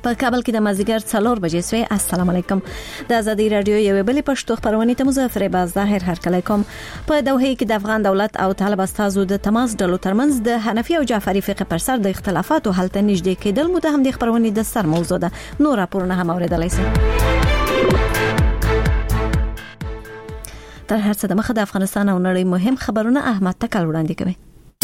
په کابل کې د مازیګر 4 بجې سوی. السلام علیکم. د آزادۍ رادیو یو بل پښتو خبرونه ته مظفر باز ظاهر هرکلی کوم. په دوحه کې د افغان دولت او طالب استازو د تماس ډلو ترمنځ د حنفي او جعفری فقه پر سر د اختلافاتو حل ته نږدې کېدل مو د هم د خبرونه د سر موضوع ده. نور راپورونه هم اوریدلای شئ. تر هر څه د مخه د افغانستان او نړۍ مهم خبرونه احمد تکل وړاندې کوي.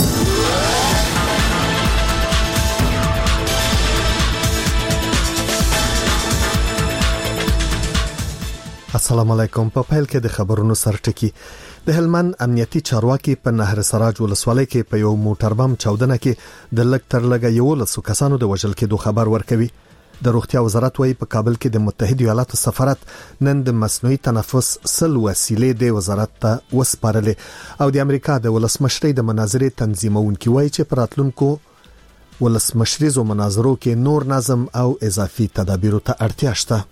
السلام علیکم. په پیل کې د خبرونو سرټکی. د هلمند امنیتي چارواکي په نهر سراج ولسوالۍ کې په یو موټر بم چاودنه کې د لږ تر لږه 11 کسانو د وژل کېدو خبر ورکوي. د روغتیا وزارت وايي په کابل کې د متحده ایالاتو سفارت نن د مصنوعي تنفس سل وسیلې د وزارت ته وسپارلې او د امریکا د ولسمشرۍ د مناظرې تنظیمونکي وايي چې پر راتلونکو ولسمشریزو مناظرو کې نور نظم او اضافي تدابیرو ته اړتیا شته.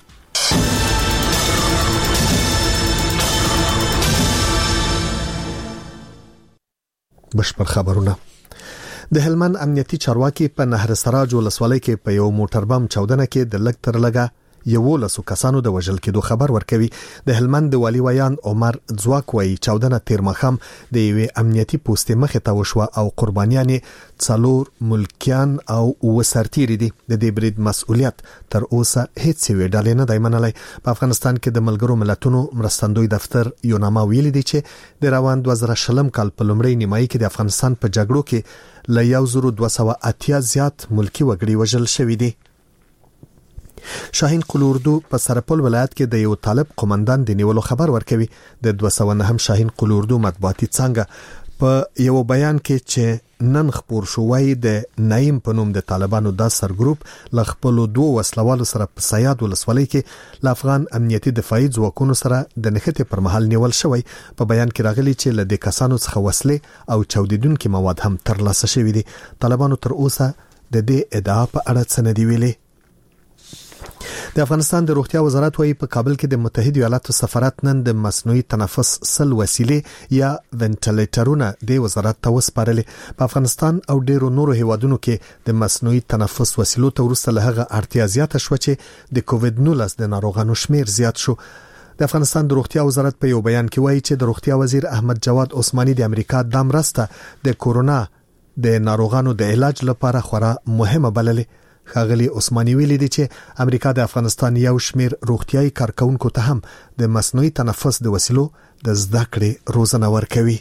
بشپړ خبرونه. د هلمند امنیتي چارواکي په نهر سراج ولسوالۍ کې په یو موټر بم چاودنه کې د لږ تر لږه 11 کسانو د وژل کېدو خبر ورکوي. د هلمند د والی ویان عمر ځواک وایي چاودنه تیر مخام د یوې امنیتي پوسټې مخې ته وشوه او قربانیان 4 ملکیان او وسرتيري دي. د دې برید مسؤلیت تر اوسه هیڅ ویډالې نه دی منلای. په افغانستان کې د ملګرو ملتونو مرستندوی دفتر یوناما ویلي دی چې د روان 2020 کال په لومړۍ نیمایي کې د افغانستان په جګړو کې ل 1280 زیات ملکی وګړي وژل شوي دي. شاهین قل اردو په سرپل ولایت کې د یو طالب قومندان د نیولو خبر ورکوي. د 209 شاهین قل اردو مطبوعاتي څنګه په یو بیان کې چې نن خبر شو وايي د نایم په نوم د طالبانو د سرګروپ ل خپل 2 وسلوالو سره په سیاد ولسوالۍ کې ل افغان امنیتي دفاعي ځواکونو سره د نښتې پر مهال نیول شوی. په بیان کې راغلي چې ل د کسانو څخه وسلې او چاودیدونکو مواد هم ترلاسه شوی دي. طالبانو تر اوسه د دې ادعا په اړه څه نه دی ویلي. د افغانستان د روغتیا وزارت وايي په کابل کې د متحده ایالاتو سفارت نن د مصنوعي تنفس سل وسیلې یا وینټیلیټرونه د وزارت ته وسپارلې. په افغانستان او ډیرو نورو هیوادونو کې د مصنوعي تنفس وسیلو ته ورسته له هغه اړتیا زیاته شو چې د کووډ 19 د ناروغانو شمیر زیات شو. د افغانستان د روغتیا وزارت په یو بیان کې وایي چې د روغتیا وزیر احمد جواد عثماني د امریکا د مرسته د کورونا د ناروغانو د علاج لپاره خورا مهمه بللې. خاغلی عثماني ویلي دی چې امریکا د افغانستان یو شمیر روغتيایي کارکونکو ته هم د مصنوعي تنفس د وسیلو د زده کړې روزنه ورکوي.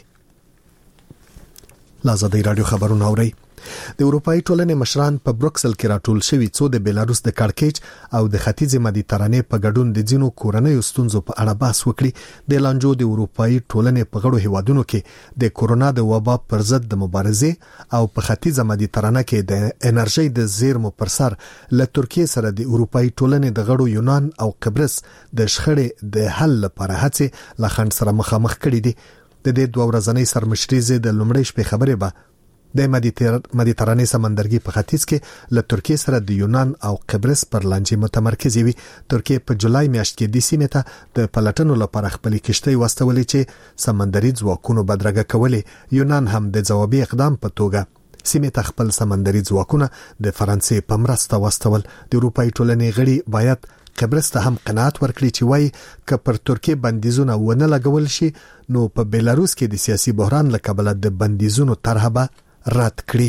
لازادۍ رادیو خبرونه اوري. د اروپאי ټولنې مشران په بروکسل کې راټول شوي څو د بیلاروس د کړکېچ او د ختیځ مدیترانې په ګډون د ځینو کورنۍ ستونزو په اړه بحث وکړي. د لانجو د اروپאי ټولنې په غړو هیوادونو کې د کورونا د وبا پر ضد د مبارزې او په ختیځ مدیترانه کې د انرژي د زیرمو پر سر له ترکیه سره د اروپאי ټولنې د غړو یونان او قبرس د شخړې د حل لپاره هڅې له خنډ سره مخامخ کړي دي. د دې 2 ورځنۍ سرمشريزه د لومړۍ شپې خبرې به د مدیترانې سمندرګي په ختیځ کې له ترکیه سره د یونان او قبرس پر لانجې متمرکز وي. ترکیه په جولای میاشت کې د سیمې ته د پلټنو لپاره خپل کشتۍ واستولې چې سمندري ځواکونو بدرګه کولې. یونان هم د جوابي اقدام په توګه سیمې ته خپل سمندري ځواکونه د فرانسې په مرسته واستول. د اروپאי ټولنې غړي باید قبرس ته هم قناعت ورکړي چې وایي که پر ترکیه بندیزونه ونه لګول شي نو په بیلاروس کې د سیاسي بحران له کبله د بندیزونو طرحه به رد کړي.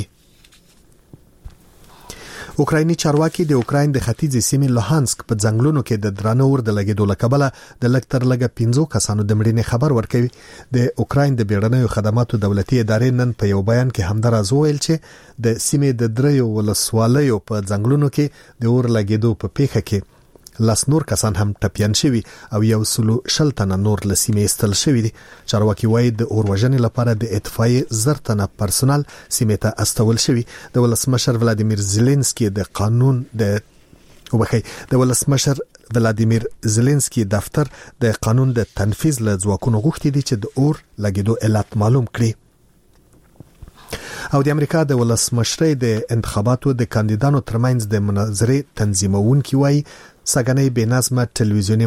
اوکرایني چارواکي د اوکراین د ختیځ سیمې لوهانسک په ځنګلونو کې د درانه اور د لګیدو لکبله د لږ تر لږه 15 کسانو د مړینې خبر ورکوي. د اوکراین د بیړنیو خدماتو دولتي ادارې نن په یو بیان کې همدارز وویل چې د سیمې د 3 ولسوالیو په ځنګلونو کې د اور لګیدو په پیښه کې لاس نور کسان هم ټپيان شوي او 120 تنه نور لسیمې استل شوي دي. چارواکي وايي د اور وژنې لپاره د اطفائیې 10 تنه پرسونل سیمې ته استول شوي. د ولسمشر ولادیمیر زيلنسکي د ولسمشر ولادیمیر زيلنسکي دفتر د قانون د تنفيذ له ځواکونو غوښتي دي چې د اور لګیدو علت معلوم کړي. او د امریکا د ولسمشرۍ د انتخاباتو د کاندیدانو ترمنځ د مناظرې تنظیمونکي وايي سګنۍ بېنظمه ټلویزیونی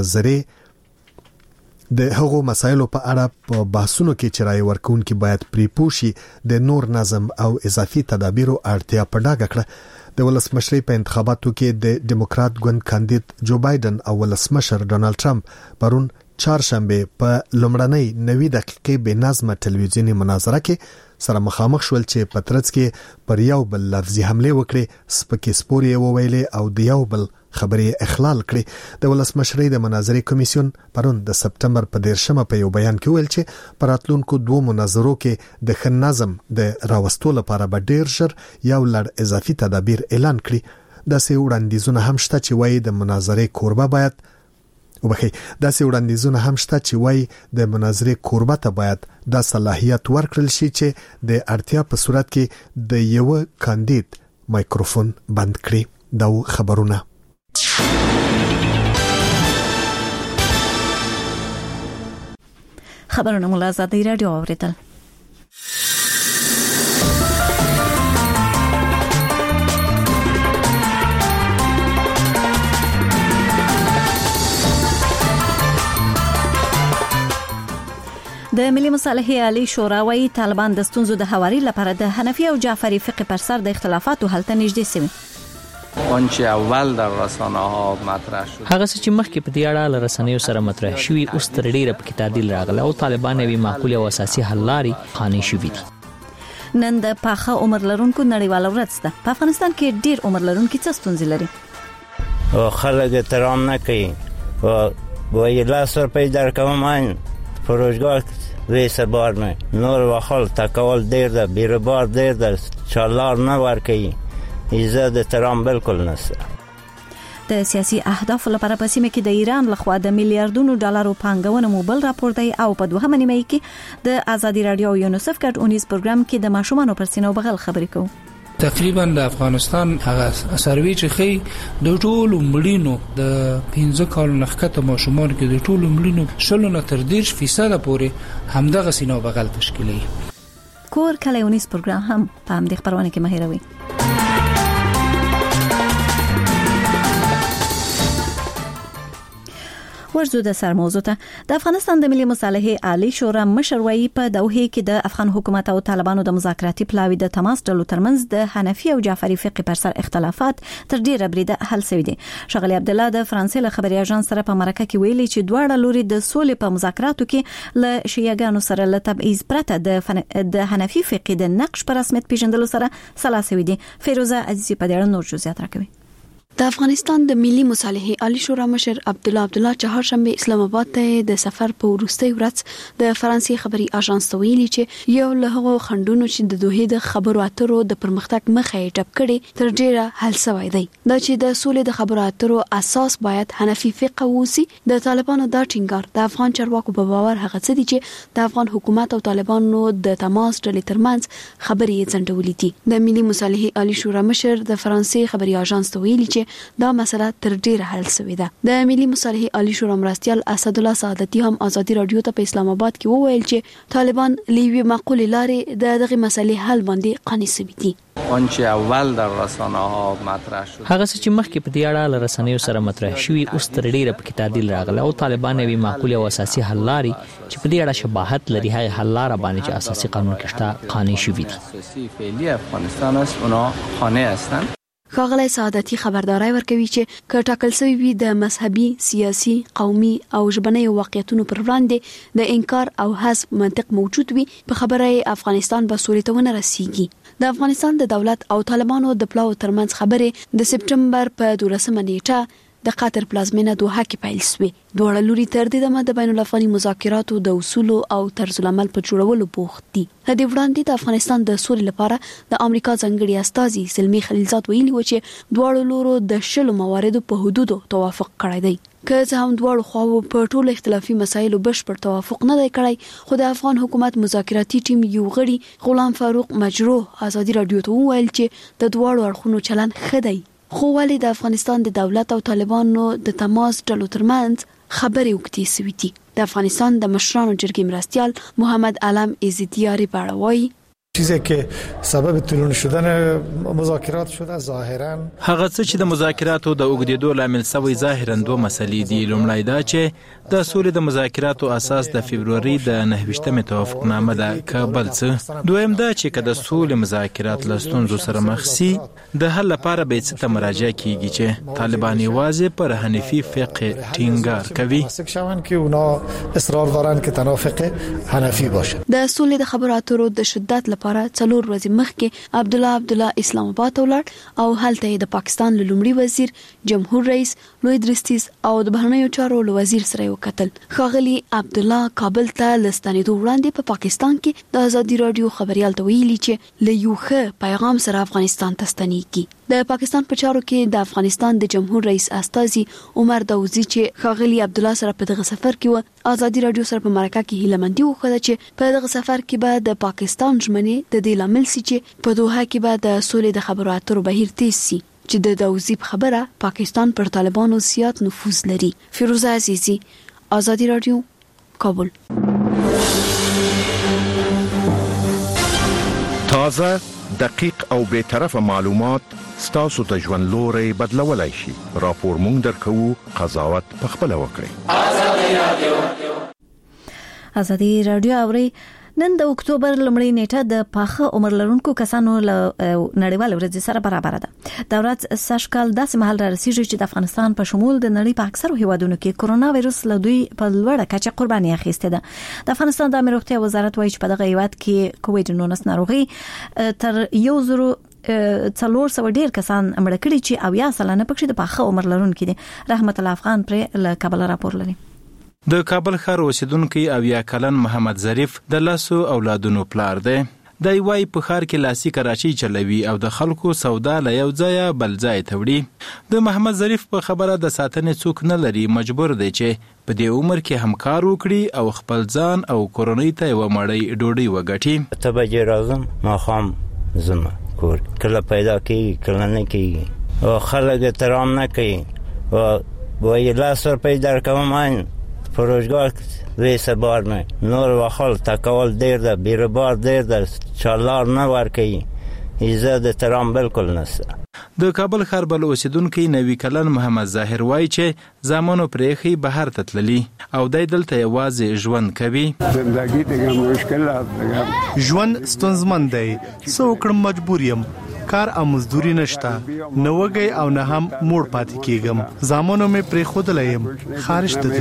مناظرې د هغو مسایلو په اړه په بحثونو کې چې رائے ورکوونکي باید پرې پوه شي د نور نظم او اضافي تدابیرو اړتیا په ډاګه کړه. د ولسمشرۍ په انتخاباتو کې د ډیموکرات ګوند کاندید جو بایدن او ولسمشر ډونالد ټرمپ پرون چهارشنبه په لومړنۍ 90 دقیقې بې نظمه ټلویزیونی مناظره کې سره مخامخ شول چې په ترڅ کې پر یو بل لفظي حمله وکړي، سپکې سپورې وویلې او د یو بل خبرې اخلال کړي. د ولسمشرۍ د مناظرې کمیسیون پرون د سپټمبر په 13 په یو بیان کې ویل چې پر راتلونکو 2 مناظرو کې د ښه نظم د راوستلو لپاره به ډیر ژر یو لړ اضافي تدابیر اعلان کړي. داسې وړاندیزونه هم شته چې وایي د مناظرې کوربه باید د مناظرې کوربه ته باید دا صلاحیت ورکړل شي چې د اړتیا په صورت کې د یو کاندید مایکروفون بند کړي. دا خبرونه مولا آزادی رادیو اوریدل. د ملي مصالحې عالی شورا وايي طالبان د ستونزو د هواري لپاره د حنفي او جعفری فقه پر سر د اختلافاتو حل ته نږدې سوي. آنچه اول در رسانه ها مطرح شد هغه چې مخکې په دې اړه له رسنیو سره مطرح شوی اوس تر ډیره په کې تعدیل راغله او طالبان یې معقول او اساسي حل لارې خاني شوې دي. نن د پاخه عمر لرونکو نړیواله ورځ ده. په افغانستان کې ډیر عمر لرونکي څه ستونزې لري؟ او خلک احترام نه کوي او وایي 10 روپۍ درکوم من فروشگاه ویسه بار نه نور وخال تکول دیر ده بیربار دیر ده چالار نه ورکی ایزه احترام بالکل نسته. د سیاسي اهداف لپاره په سیمه کې د ایران لخوا د میلیارډونو ډالرو پانګونه موبل راپور دی او په 2 نیمه کې د آزادی رادیو یونیسف ګډ اونیز پروګرام کې د ماشومانو پر سینو بغل خبرې کوو. تقریبا د افغانستان هغه سروي چې خي د ټولو مليونو د 15 کال نخکته ماشومان کې د ټولو مليونو شلو نه تر 10% پورې همدغه سینو بغل تشکیلي. کور کلیونیز پروګرام هم په همدې خبرونه کې ماهروي. ورزو د سر موضوع ته د افغانستان د ملي مصالحې عالی شورا مشر وايي په دوحه کې د افغان حکومت او طالبانو د مذاکراتي پلاوی د تماس ډلو ترمنځ د حنفي او جعفری فقه پر سر اختلافات تر ډیره بریده حل شوي دي. شغلی عبد الله د فرانسې له خبري اژانس سره په مرکه کې ویلي چې دواړه لوري د سولې په مذاکراتو کې له شیعاګانو سره له تبعیض پرته د حنفي فقه د نقش پر رسمیت پیژندلو سره سلا شوي دي. فیروزه عزیزی په دې اړه نور جزئیات راکوي. د افغانستان د ملي مصالحې عالی شورا مشر عبد الله چهارشنبه اسلام آباد ته د سفر په وروستي ورځ د فرانسې خبري اژانس ته ویلي چې یو له هغو خندونو چې د دوه د خبرو اترو د پرمختګ مخه یې ټپ کړي تر ډیره حل شوی دی. دا چې د سولې د خبرو اترو اساس باید حنفي فقه ووسی. د طالبانو دا ټینګار د افغان چارواکو په باور هغه څه دي چې د افغان حکومت او طالبانو د تماس ډلې ترمنځ خبرې ځنډولې دي. د ملي مصالحې عالی شورا مشر د فرانسې خبري اژانس ته ویلي چې دا مسله تر ډیره حل شوې ده. د ملي مصالحې عالی شورا مرستیال اسد الله سعادتي هم آزادی رادیو ته په اسلام آباد کې وویل چې طالبان لیوي معقول لارې دغه مسلې حل باندې قانع شوي دي. آنچه اول در رسانه ها مطرح شد هغه چې مخکې په دې اړه له رسنیو سره مطرح شوی اوس تر ډیره په کې تعدیل راغله او طالبان یې معقول او اساسي حل لارې چې په دې اړه شباهت لري هغه حل لار باندې چې اساسي قانون کې شته قانع شوی دي. اساسی فعلی افغانستان است اونا قانع هستند. ښاغلی سعادتي خبرداري ورکوي چې که ټاکل شوی وي د مذهبي، سیاسي، قومي او ژبني واقعیتونو پر وړاندې د انکار او حذف منطق موجود وي په خبره افغانستان به سولې ته ونه رسیږي. د افغانستان د دولت او طالبانو د پلاو ترمنځ خبرې د سپټمبر په 12 نیټه د قطر پلازمینه دوحه کې پیل شوې. دواړه لوري تر دې دمه د بین الافغاني مذاکراتو د اصول او طرز العمل په جوړولو بوخت دي. د دې وړاندې د افغانستان د سولې لپاره د امریکا ځانګړي استازي سلمی خلیلزاد ویلي و چې دواړو لورو د شلو مواردو په حدودو توافق کړی دی. که څه هم دواړو خواو په ټولو اختلافي مسایلو بشپړ توافق نه دی کړی، خو د افغان حکومت مذاکراتي ټیم یو غړي غلام فاروق مجروح آزادی رادیو ته وویل چې د دواړو اړخونو چلند ښه دی، خو ولې د افغانستان د دولت او طالبانو د تماس ډلو ترمنځ خبرې وکړې سوي دي. د افغانستان د مشرانو جرګې مرستیال محمد علم عزتیاری باړوي چیزی که سبب طولانی شدن مذاکرات شده ظاهرا هغه څه چې د مذاکراتو د اوږدېدو لامل شوی ظاهرا دوه مسلې دي. لومړی دا چې د سولې د مذاکراتو اساس د فبروري د 29مې توافقنامه ده که بل څه. دویم دا چې که د سولې مذاکرات له ستونزو سره مخ سي د حل لپاره به څه ته مراجعه کیږي چې طالبان یوازې پر حنفي فقه ټینګار کوي که اونا اصرار دارن که تنها فقه حنفی باشه. د سولې د خبرو اترو د شدت لپاره 4 ورځې مخکې عبدالله اسلام آباد ته ولاړ او هلته د پاکستان لومړي وزیر جمهور رئیس لوی درستیز او د بهرنیو چارو وزیر سره وکتل. ښاغلي عبدالله کابل ته لستانېدو وړاندې په پاکستان کې د ازادي رادیو خبريال ته ویلي چې له یو ښه پیغام سره افغانستان ته ستنېږي. د پاکستان په چارو کې د افغانستان د جمهور رئیس استاذي عمر داوودزي چې ښاغلي عبدالله سره په دغه سفر کې و ازادي رادیو سره په مرکه کې هیلمندي وکړه چې په دغه سفر کې به د پاکستان ژمنې د دې لامل سي چې په دوحه کې به د سولې د خبرو اترو بهیر تیز سي چې د داوودزي په خبره پاکستان پر طالبانو زیات نفوذ لري. فیروزه عزیزی، ازادي رادیو، کابل. تازه، دقیق او به طرفه معلومات ستاسو ته ژوند لوري بدلولای شي. راپور مونږ درکو، قضاوت پخپله وکړئ. ازادي رادیو اوري. نن د اکتوبر لومړۍ نیټه د پاخه عمر لرونکو کسانو نړیوال ورځ سره برابر ده. دا ورځ سږکال داسې مهال را رسیږي چې د افغانستان په شمول د نړۍ په اکثرو هیوادونو کې کرونا وایروس له دوی په لوړه کچه قرباني اخیسته ده. د افغانستان د امنیت وزارت وایي چې په دغه هیواد کې کووډ-19 ناروغي تر 1,400 ډیر کسان مړه کړي چې 80 سلنه پکې د پاخه عمر لرونکو دي. رحمت الله افغان پر له کابل راپور لري. د کابل ښار اوسیدونکو 80 کلن محمد ظریف د لاسو اولادونو پلار دی. د وای په ښار کې لاسي کراچي چلوي او د خلکو سودا له یو ځای بل ځای ته وړي. د محمد ظریف په خبره د ساتنې څوک نه لري، مجبور دی چې په دې عمر کې هم کار وکړي او خپل ځان او کورنۍ ته یو مړی ډوډۍ وګټي. ته به راځم ما خام زما کور کله پیدا کیږي کله نه کیږي او خلک احترام نه کوي او وای لاس روپۍ درکوم من فروشگاه ویسه بار نه نور وخال تکول دیر ده بیربار دیر ده چالار نه ورکی ایزه احترام بالکل نسته. د کابل ښار بل اوسیدونکو 90 کلن محمد ظاهر وای چې زمانو پرېخي بهر تتللی او دای دلته یوازې ژوند کوي. زندگی دیگه مشکلات دیگه ژوند ستونزمن دی، څو کړم مجبور یم، کار او مزدوري نشته، نو وګي او نه هم موړ پاتې کیږم. زامنو مې پرې خودلایم خارج ته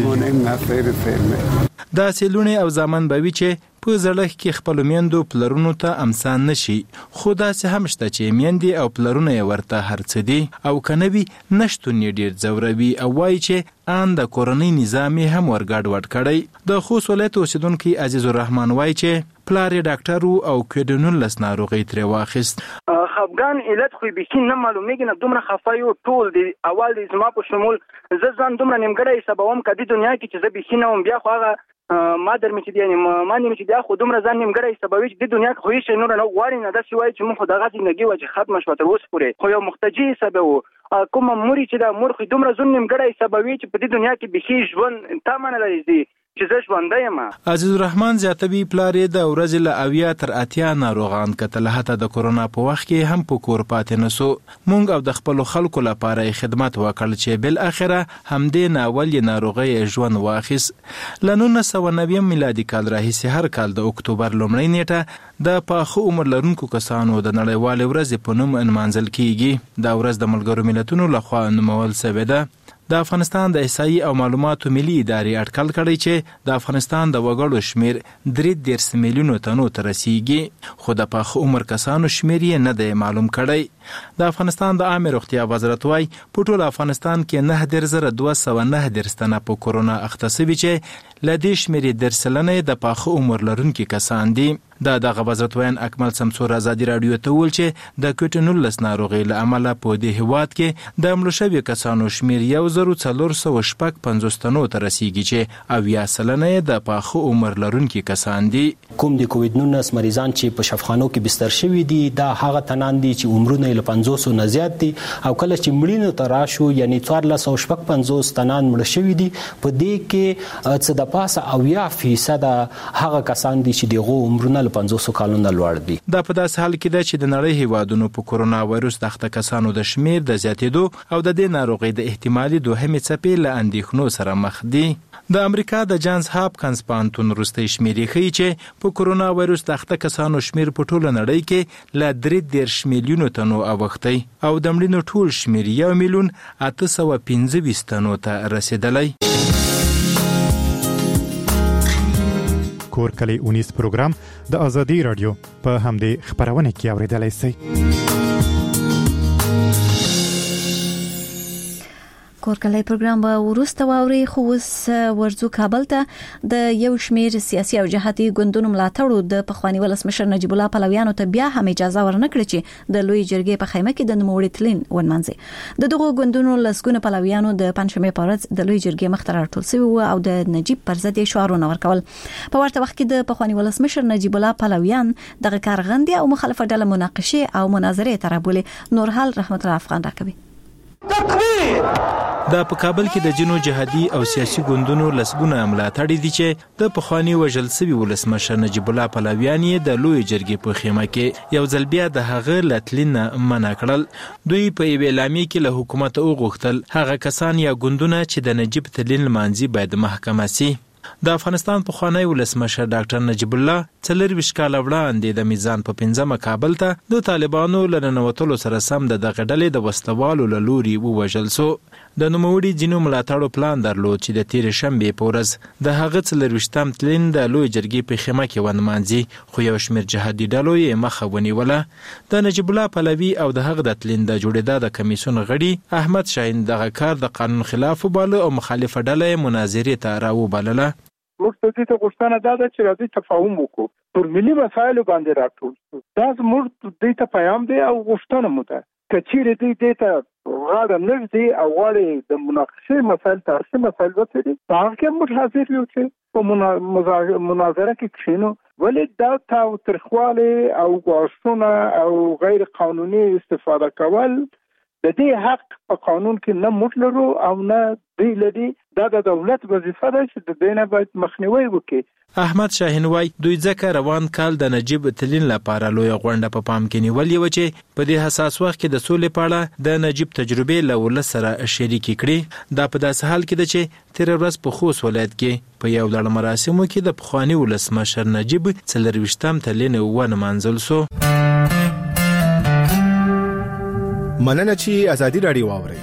دي. دا سیلونه او زامن بوي چې په زړه کې خپل میندو پلرونو ته امسان نشي، خو دا څه هم شته چې میندې او پلرونه ورته هرڅ دي او کنوي نشټون ډیر زوروي او وایي چې ان د کورنۍ نظامي هم ورګډ وډ کړي. د خوست ولایت اوسیدونکو عزیز الرحمن وایي چې پلار ډاکټر او کوډ-19 ناروغي ترې واخیست. خفګان علت خو به نه معلومیږي، نه دومره خفایو ټول دی اول د زما په شمول زه ځان دومره نیمګړی حسابوم کدي دنیا کې چې زه به نه وم، بیا خو هغه ما در مې چې دی ما نیمه چې بیا خو دومره ځان نیمګړی حسابوي چې د دنیا کې خو هیڅ نور نه غواړي نه داسې وایي چې مونږ خو دغه زندګي وه چې ختمه شوه تر اوسه پورې، خو یو محتاجي حسابوو. کومه موري چې دا مور خو دومره ځون نیمګړی حسابوي چې په دې دنیا کې بېخي ژوند تا منه لري چې زه ژوندی یم. عزیز الرحمن زیاتوي پلار یې د ورځې له 80 تر 80 ناروغان کتل، حتی د کورونا په وخت کې هم په کور پاتې نسو. مونږ او د خپل خلکو لپاره خدمت وکړ چې بل اخره همدې ناول ناروغي ژوند واخیس. له 1990 میلادي کال راهیسې هر کال د اکتوبر لومړۍ نیټه د پاخه عمر لرونکو کسانو د نړیوال ورځ په نوم انمانځل کیږي. دا ورځ د ملګرو ملتونو لخوا نومول شوې ده. د افغانستان د احصایې او معلوماتو ملي ادارې اټکل کړی چې د افغانستان د وګړو شمیر 3 میلیونو تنو ته رسیږي، خو د پاخه عمر کسانو شمیر یې نه دی معلوم کړی. د افغانستان د عامه روغتیا وزارت وايي په ټول افغانستان کې 9209 تنه په کورونا اخته شوي چې له دې شمیر 10% د پاخه عمر لرونکو کسان دي. د دغه وزارت وین اکمل سمسور ازادي رادیو ته ویل چې د کوټ-19 ناروغي له امله په دې هیواد کې د مړه شویو کسانو شمیر 1450 تنو ته رسیږي چې 80% د پاخه عمر لرونکو کسان دي. کوم د کووډ-19 مریضان چې په شفاخانو کې بستر شوي دي دا هغه تنان دي چې عمرونه له 500 نه زیات دي او کله چې مړینو ته راشو یعنی 1450 تنان مړ شوي دي په دې کې څه د پاسه 80% هغه کسان دي چې دغه عمرونه له 500 کالونو لوړ دي. دا په داس حال کې ده چې د نړۍ هیوادونو په کورونا وایروس د اخته کسانو د شمیر د زیاتېدو او د دې ناروغي د احتمالي دوهمې څپې له اندېښنو سره مخ دي. د امریکا د جانز هاپکنز پوهنتون وروستۍ شمیرې ښیي چې په کورونا وایروس د اخته کسانو شمیر په ټوله نړۍ کې له 3.10 میلیونو تنو اوښتی او د مړینو ټول شمیر 1,825,000 تنو ته رسیدلی. کور کلی اونیز پروګرام د ازادي رادیو په همدې خبرونه کې اوریدلای شئ. کورکلای پروګرام به ورسته واوري خو اوس ورځو کابل ته د یو شمیر سیاسي او جهادي ګوندونو ملاتړو د پخوانی ولسمشر نجیب الله پهلویانو ته بیا هم اجازه ورنکړه چې د لوی جرګې په خیمه کې د نوموړي تلین ونمانځي. د دغو ګوندونو لسګونه پهلویانو د پنځمې په ورځ د لوی جرګې مخ ته راټول شوي او د نجیب پر ضد شعارونه ورکول. په ورته وخت کې د پخوانی ولسمشر نجیب الله پهلویان دغه کارغندي او مخالفه ډله مناقشه او مناظره ترابولي. نورحال رحمت الله افغان راکوي. دا په کابل کې د جنو جهادي او سیاسي ګوندونو لسګونه ملاتړي دي چې د پخوانی وژل شوی ولسمشر نجیب الله پهلویان د لوی جرګې په خیمه کې یو ځل بیا د هغه لتلین منع کړل. دوی په اعلامیه کې له حکومت وغوښتل هغه کسان یا ګوندونه چې د نجیب تلین لمانځي باید محکمه سي. د افغانستان پخوانی ولسمشر ډاکټر نجیب الله 24 کال وړاندې د میزان په 5 کابل ته د طالبانو لننوتلو سره سم د دغه ډلې د وسوالو له لوري ووژل شو. د نوموړي جنو ملاتړو پلان درلود چې د تیر شنبه په ورځ د هغه 24م تلین د لوی جرګې په خیمه کې ونمانځي خو یو شمېر جهادي ډلو یې مخه ونیوله. د نجیب الله پهلوي او د هغه د تلین د جوړېدا د کمیسیون غړي احمد شاهین دغه کار د قانون خلاف وباله او مخالفه ډله مناظرې ته راوبلله. موږ ته دې غوښتنه ده چې راځي تفاهم وکړو پر ملي مسایلو باندې راټول شو. دا زموږ دې ته پیغام دی او غوښتنه مو ده کچېرې دې ته غاړه نږدې او غواړي د مناقشې مسایل تاسو مسایل وڅېړي هغه کې موږ حاضر یو چې په مناظره کې کښینو. ولې دا تاوتریخوالی او غواړښتونه او غیر قانوني استفاده کول د دې حق په قانون کې نه موږ لرو او نه دی لري. دا د دولت وظیفه ده چې د دې نه باید مخنیوی وکړي. احمد شاهین وای دوی ځکه روان کال د نجیب تلین لپاره لوی غونډه په پام کې نیولې و چې په دې حساس وخت کې د سولې په اړه د نجیب تجربې له ولس سره شریکې کړي. دا په داسې حال کې ده چې تیر ورځ په خوست ولایت کې په یو لړ مراسمو کې د پخوانی ولسمشر نجیب 24م تلین ونمانځل شو. مننه چې ازادي رادیو واوري.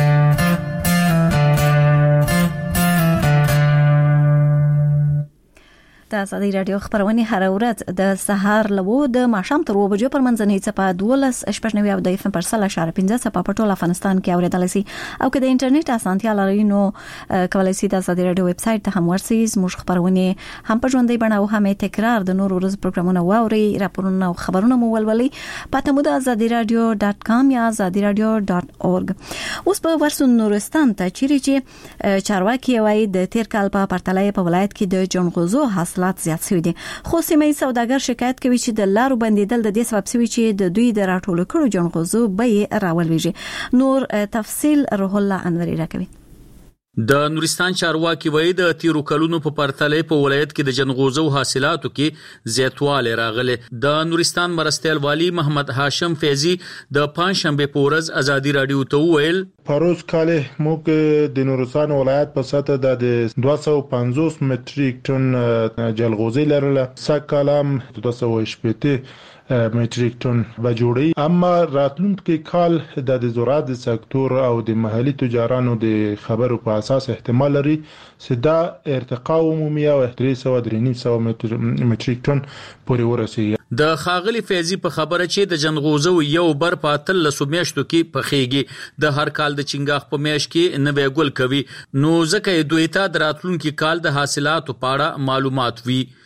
د ازادي رادیو خبرونه هر ورځ د سهار لوو د ماښام تر 2 بجو پر منځنۍ څپه 12.90 او د FM پر 100.15 څپه په ټول افغانستان کې اوریدل شي او که د انټرنیټ اسانتیا لرئ نو کولای شئ د ازادي رادیو ویب سټ ته هم ورسئ. زموږ خبرونه هم په ژوندۍ بڼه او هم تکرار د نور ورځ پروګرامونه واوري راپورونه او خبرونه مو ولولئ. پته مو د azadiradio.com یا azadiradio.org. اوس په ورسون نورستان ته چې چارواکي وایي د تیر کال په پرتلې په ولایت کې د جنغوزو حاصلات زیات شوی دي. خو سیمه سوداګر شکایت کوي چې د لارو بندیدل د دې سبب شوی چې د دوی د راټولو کړو جنغوزو به راولويږي. نور تفصیل روح الله انوري راکوي. د نورستان چارواکي وایي د تیرو کلونو په پرتلې په ولایت کې د جنغوزو حاصلاتو کې زیاتوالی راغلی. د نورستان مرستیال والی محمد هاشم فیضی د پنځشنبه په ورځ ازادي رادیو ته وویل پروز کال موږ د نورستان ولایت په سطح د 250 متریک ټن جلغوزي لرله. سکالم 280 متریک ټن به جوړي. اما راتلونکي کال د زراعت سکتور او د محلي تجارانو د خبرو په اساس احتمال لري چې دا ارتقا عمومي او 300 متریک ټن پورې ورسیږي. د خاغلی فیضی په خبره چې د جنغوزو یو بر په 13 میاشتو کې پخېږي. د هر کال د چنګاخ په میاشت کې نوې ګل کوي نو ځکه دوی ته د راتلونکي کال د حاصلاتو په اړه معلومات وي.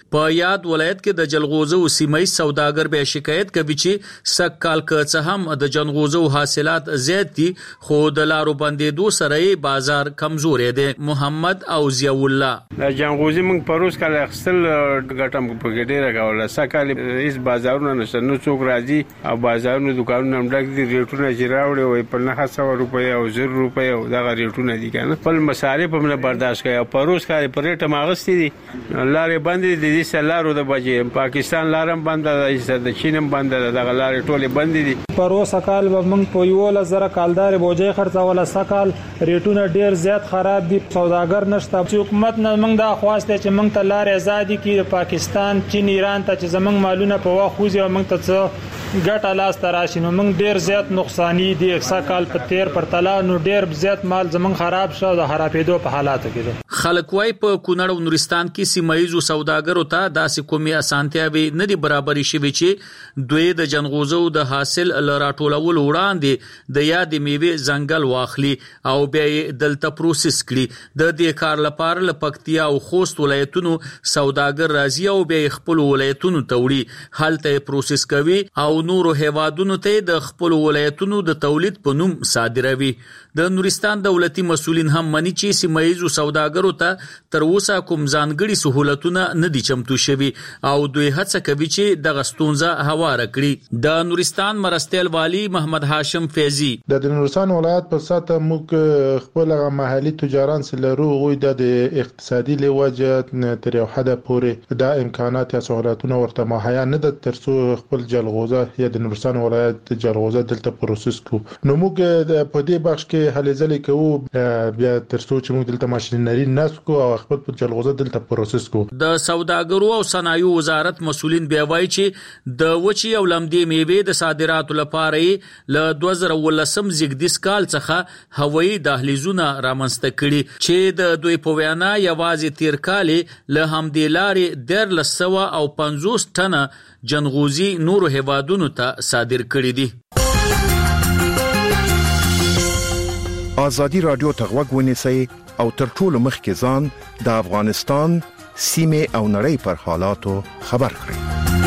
په یاد ولایت کې د جلغوزو سیمې سوداګر به شکایت کوي چې سکال که هم د جلغوزو حاصلات زیات دي خو د لارو بندیدو سره بازار کمزورې دی. محمد او ضیاء الله د جلغوزي موږ پروس کال اخستل ګټم په ډیره کوله سکال هیڅ بازارونه نشته نو څوک راځي او بازارونو دکانونو هم ډک دي ریټونه چې راوړي وي په 900 روپیا او 0 روپیا او دا ریټونه دي کنه خپل مصارف هم برداشت کوي او پروس کال په ریټ ماغستی دي لارې باندې دي سلارو د بجې پاکستان لارم بند ده د چینم بند ده د لارې ټوله بند دي. پروس کال موږ په یو لزر کالدار بوجي خرڅول سکال ریټونه ډیر زیات خراب دي سوداګر نشته حکومت نه موږ دا خواسته چې موږ ته لارې آزادي کړي پاکستان چین ایران ته چې زموږ مالونه په واخ خوځي او موږ ته ګټه لاس تراشي نو موږ ډیر زیات نقصانی دي سکال په تیر پر تلا نو ډیر زیات مال زموږ خراب شو د خرابېدو په حالاتو کې دي. خلک وايي په کونړ او نورستان کې سیمایي سوداګرو ته داسې کومي اسانتیاوي نه دي برابرې شوي چې دوی د جنغوزو د حاصل لراټولول وړاندې د یاد میوه ځنګل واخلي او بیا دلته پروسس کړي. د دې کار لپاره لپکتیا او خوست ولایتونو سوداګر راځي او بیا خپل ولایتونو ته وړي هلته پروسس کوي او نورو هیوادونو ته د خپل ولایتونو د تولید په نوم صادروي. د نورستان دولتي مسؤلین هم مني چې سیمایي سوداګرو ته تر اوسه کوم ځانګړي سہولتونه نه دي چمتو شوي او دوی هڅه کوي چې د غستونزه هواره کړي. د نورستان مرستیال والی محمد هاشم فیضی د نورستان ولایت په ساته موږ خپل محلي تجاران سره غوي د اقتصادي لوجه تر یو حد پورې د امکانات یا سہولتونه ورته مهیا نه د ترڅو خپل جلغوزه یا د نورستان ولایت جلغوزه دلته پروسس کو نو موږ په دې بخش کې هلې ځلې کوو بیا ترڅو چې موږ دلته ماشينري نسکو او خپل جلغوزه دلته پروسس کو. د سوداګرو او صنایعو وزارت مسؤلین بیا وایي چې د وچی او لمدې میوه د صادراتو لپاره ل 2018 زیږدیز کال څخه هوایي دهلیزونه رامنځته کړي چې د دوی په وینا یوازې تیر کال له همدې لارې 1350 ټنه جنغوزي نورو هیوادونو ته صادر کړي دي. آزادی رادیو ته غوږ ونیسئ او تر ټولو مخکې ځان د افغانستان سیمه او نړۍ پر حالاتو خبر کړئ.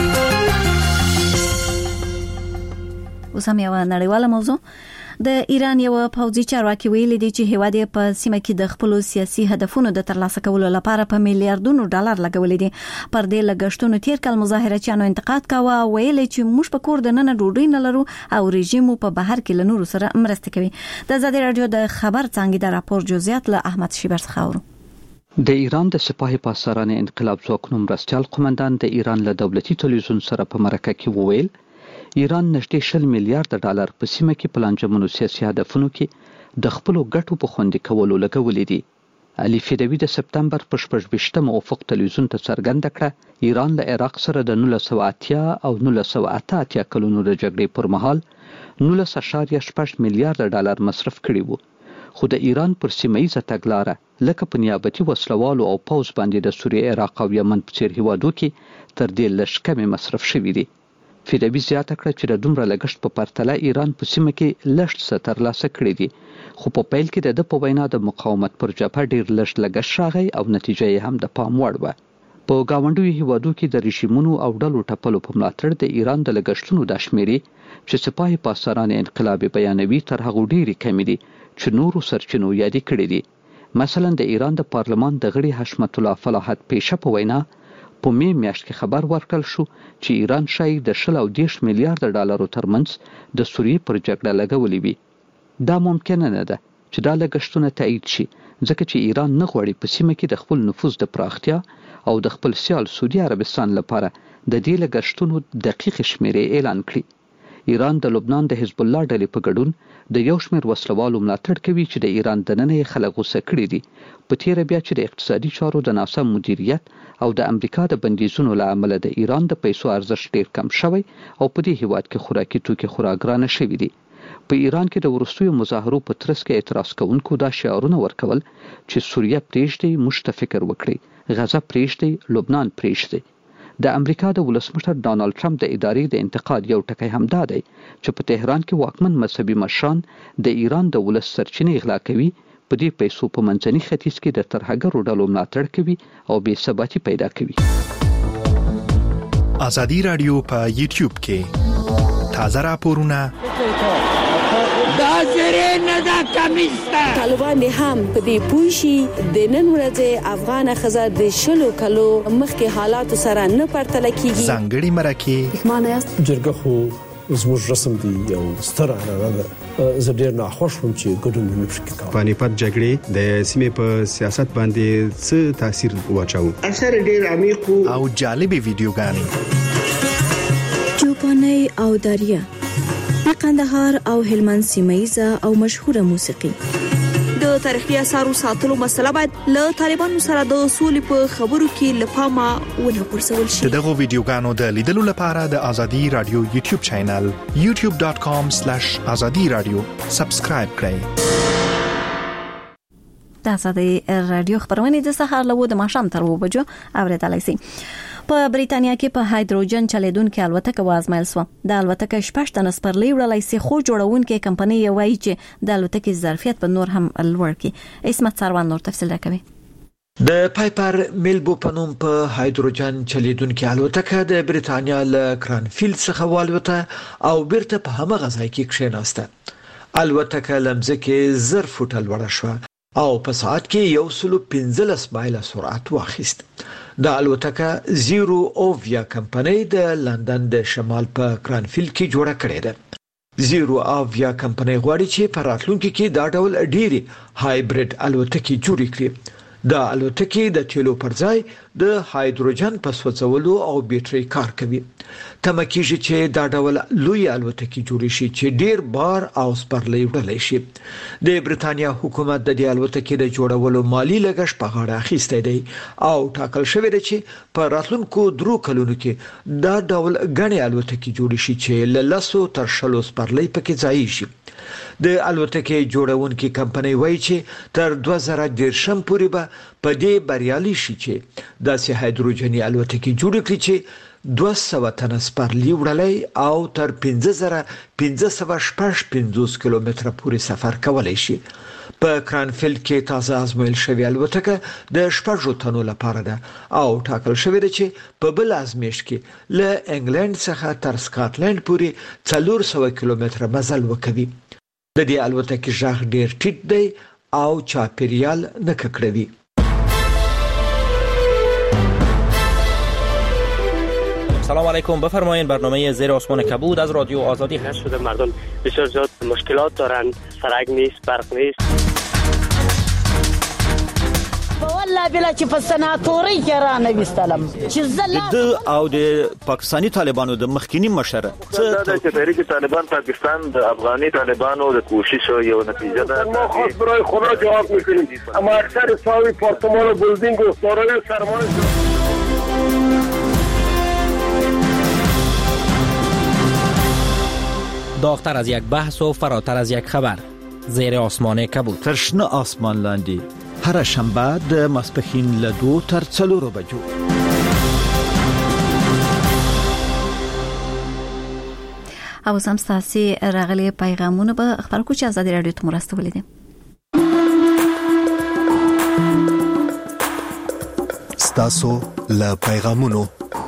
اوس هم یو نړیواله موضوع د ایران یو پوځي چارواکي ویلي دی چې هیواد په سیمه کې د خپل سیاسي هدفونو د ترلاسه کولو لپاره په میلیارډونو ډالر لګولې دي. پر دې لګښتونو تیر کال مظاهرچیانو انتقاد کاوه او ویلي چې موږ په کور د نن ډوډۍ نه لرو او رژیم په بهر کې له نورو سره مرسته کوي. د آزادي رادیو د خبر څنګه د راپور جزئیات له احمد شیبر څخه اورو. د ایران د سپاه پاسداران انقلاب ځواکونو مرستیال قومندان د ایران له دولتي تلویزیون سره په مرکه کې وویل ایران نږدې 10 میلیارډ ډالر په سیمه کې پلانجمنو سیاسي هدفونو کې د خپل ګټو په خوندي کولو لګولې دي. علي فیدوی د سپتمبر په 18 افق تلویزیون ته څرګنده کړه ایران له عراق سره د 1980 او 1988 کلونو د جګړې پر مهال 19.6 میلیارډ ډالر مصرف کړي وو. خو د ایران پر سیمایي تګلاره لکه په نیابتي وسلوالو او پوز باندې د سوریه عراق او یمن په څیر هیوادو کې تر دې لږ کم مصرف شوي دي. فیدوی زیاته کړه چې د دومره لګښت په پرتله ایران په سیمه کې لږ څه ترلاسه کړي دي خو په پیل کې د په وینا د مقاومت پر جبهه ډیر لږ لګښت راغی او نتیجه یې هم د پام وړ وه. په گاونډیو هیوادو کې د رژیمونو او ډلو ټپلو په ملاتړ د ایران د لګښتونو د شمیرې چې سپاه پاسداران انقلاب بیانوي تر هغه ډیرې کمې دي چې نورو سرچینو یادې کړې دي. مثلا د ایران د پارلمان د غړي حشمت الله فلاحت پیشه په وینا په می میاشت کې خبر ورکړل شو چې ایران شاید د 10 میلیارډ ډالرو ترمنځ د سوریې پر جګړه لګولې وي. دا ممکن نه ده چې دا لګښتونه تایید شي ځکه چې ایران نه غواړي په سیمه کې د خپل نفوذ د پراختیا او د خپل سیال سعودي عربستان لپاره د دې لګښتونو دقیق شمیرې اعلان کړي. ایران د لبنان د حزب الله ډلې په ګډون د یو شمېر وسلوالو ملاتړ کوي چې د ایران دننه خلک غوسه کړي دي په تیر بیا چې د اقتصادي چارو د ناسم مدیریت او د امریکا د بندیزونو له امله د ایران د پیسو ارزښت ډیر کم شوی او په دې هیواد کې خوراکي توکي خورا ګرانه شوي دي. په ایران کې د ورستیو مظاهرو په ترڅ کې اعتراض کوونکو دا شعارونه ورکول چې سوریه پرېږدي، موږ ته فکر وکړي، غزه پرېږدي، لبنان پرېږدي. د امریکا د ولسمشر ډانلډ ټرمپ د ادارې د انتقاد یو ټکی هم دا دی چې په تهران کې واکمن مذهبي مشران د ایران د ولس سرچینې غلا کوي، په دې پیسو په منځني ختیځ کې د ترهګرو ډلو ملاتړ کوي او بې ثباتي پیدا کوي. ازادي رادیو په یوټیوب کې تازه راپورونه دا زری نه دا کمیسته طالبان هم په دې پوښي د نن ورځې افغان خزر د شلو کلو مخکې حالات سره نه پرتل کیږي ځانګړي مرکه معنی جرګه خو زموږ رسم دی یو ستر اړه ده زه ډیر ناخوښ وم چې ګډون نه پکې کوم پانیپت جګړې د سیمې په سیاست باندې څه تاثیر واچاو اثر ډیر عمیق او جالبې ویډیوګانې چوپاني او داریا د قندهار او هلمند سیمایزه او مشهوره موسیقي د تاریخي اثارو ساتلو مسله باید له طالبانو سره د اصول په خبرو کې لپاره ونه پرسول شي. دغه ویډیوګانو د لیدلو لپاره د ازادي رادیو یوټیوب چینل youtube.com/azadiradio سبسکرایب کړئ. د ازادي رادیو خبرونه د سهار له د ماښام تر 2 بجو اوریدلای شئ. په بریتانیا کې په هایدروجن چلیدونکو الوتکه وازمایل شو. د الوتکه 8 تن سپرلی وړلای سي خو جوړونکو کمپنۍ وایي چې د الوتکې ظرفیت په نور هم لوړ کی. اسمت سروان نور تفصیل راکوي. د پایپر میلبو په نوم په هایدروجن چلیدونکو الوتکه د بریتانیا له کرانفیلد څخه والوته او بیرته په همغه ځای کې کښیناسته. الوتکه لمزه کې 0 فوټه لوړه شو او په ساعت کې 115 مایله سرعت واخیست. د الوتکه زیرو اوویا کمپنۍ د لندن د شمال په کرانفیلد کې جوړه کړې ده. زیرو اوویا کمپنۍ غواړي چې په راتلونکي کې دا ډول ډېری هایبرید الوتکې جوړې کړي. د الوتکې د تیلو پر ځای د هایدروجن په سوځولو او بیټرۍ کار کوي. تمه کېږي چې دا ډول لوی الوتکې جوړې شي چې ډیر بار او سپرلی وړلای شي. د بریتانیا حکومت د دې الوتکې د جوړولو مالی لګښت په غاړه اخیستی دی او ټاکل شوی دی چې په راتلونکو 3 کلونو کې دا ډول غني الوتکې جوړې شي چې له 10 تر 20 سپرلی پکې ځای شي. د الوتکې جوړونکو کمپنۍ وایي چې تر 2030 پورې به په دې بریالي شي چې داسې هایدروجني الوتکې جوړ کړي چې 200 تن سپرلی وړلای او تر 1550 کیلومتره پورې سفر کولای شي. په کرانفیلد کې تازه ازمویل شوی الوتکه د 6 تنو لپاره ده او ټاکل شوی دی چې په بل ازمایښت کې له انګلند څخه تر سکاټلند پورې 400 کیلومتره مزل وکوي. د دې الوتکې ژغ ډیر ټیټ دی او چاپیریال نه ککړوي. سلام علیکم، بفرمایید. برنامه زیر آسمان کبود از رادیو آزادی هست. شده مردم بسیار زیاد مشکلات دارند، سرک نیست، برق نیست. والله بلا چې په سناتوري کې را نه وستلم چې زله د او د پاکستانی طالبانو د مخکینی مشر څه چې تحریک طالبان پاکستان د افغاني طالبانو د کوشش یو نتیجه ده. ما خاص برای خدا جواب میکنیم، اما اکثر ساوی پارتمان و بلدینگ و دارای سرمایه داغتر از یک بحث و فراتر از یک خبر. زیر آسمان کبود. ترشنه آسمان لاندې هر شنبه د ماسپښین له 2 تر 4 بجو. او سم ستاسي راغلي پیغامونه به خبر کو چې ازادي رادیو ته مرسته ولیدم. ستاسو له پیغامونو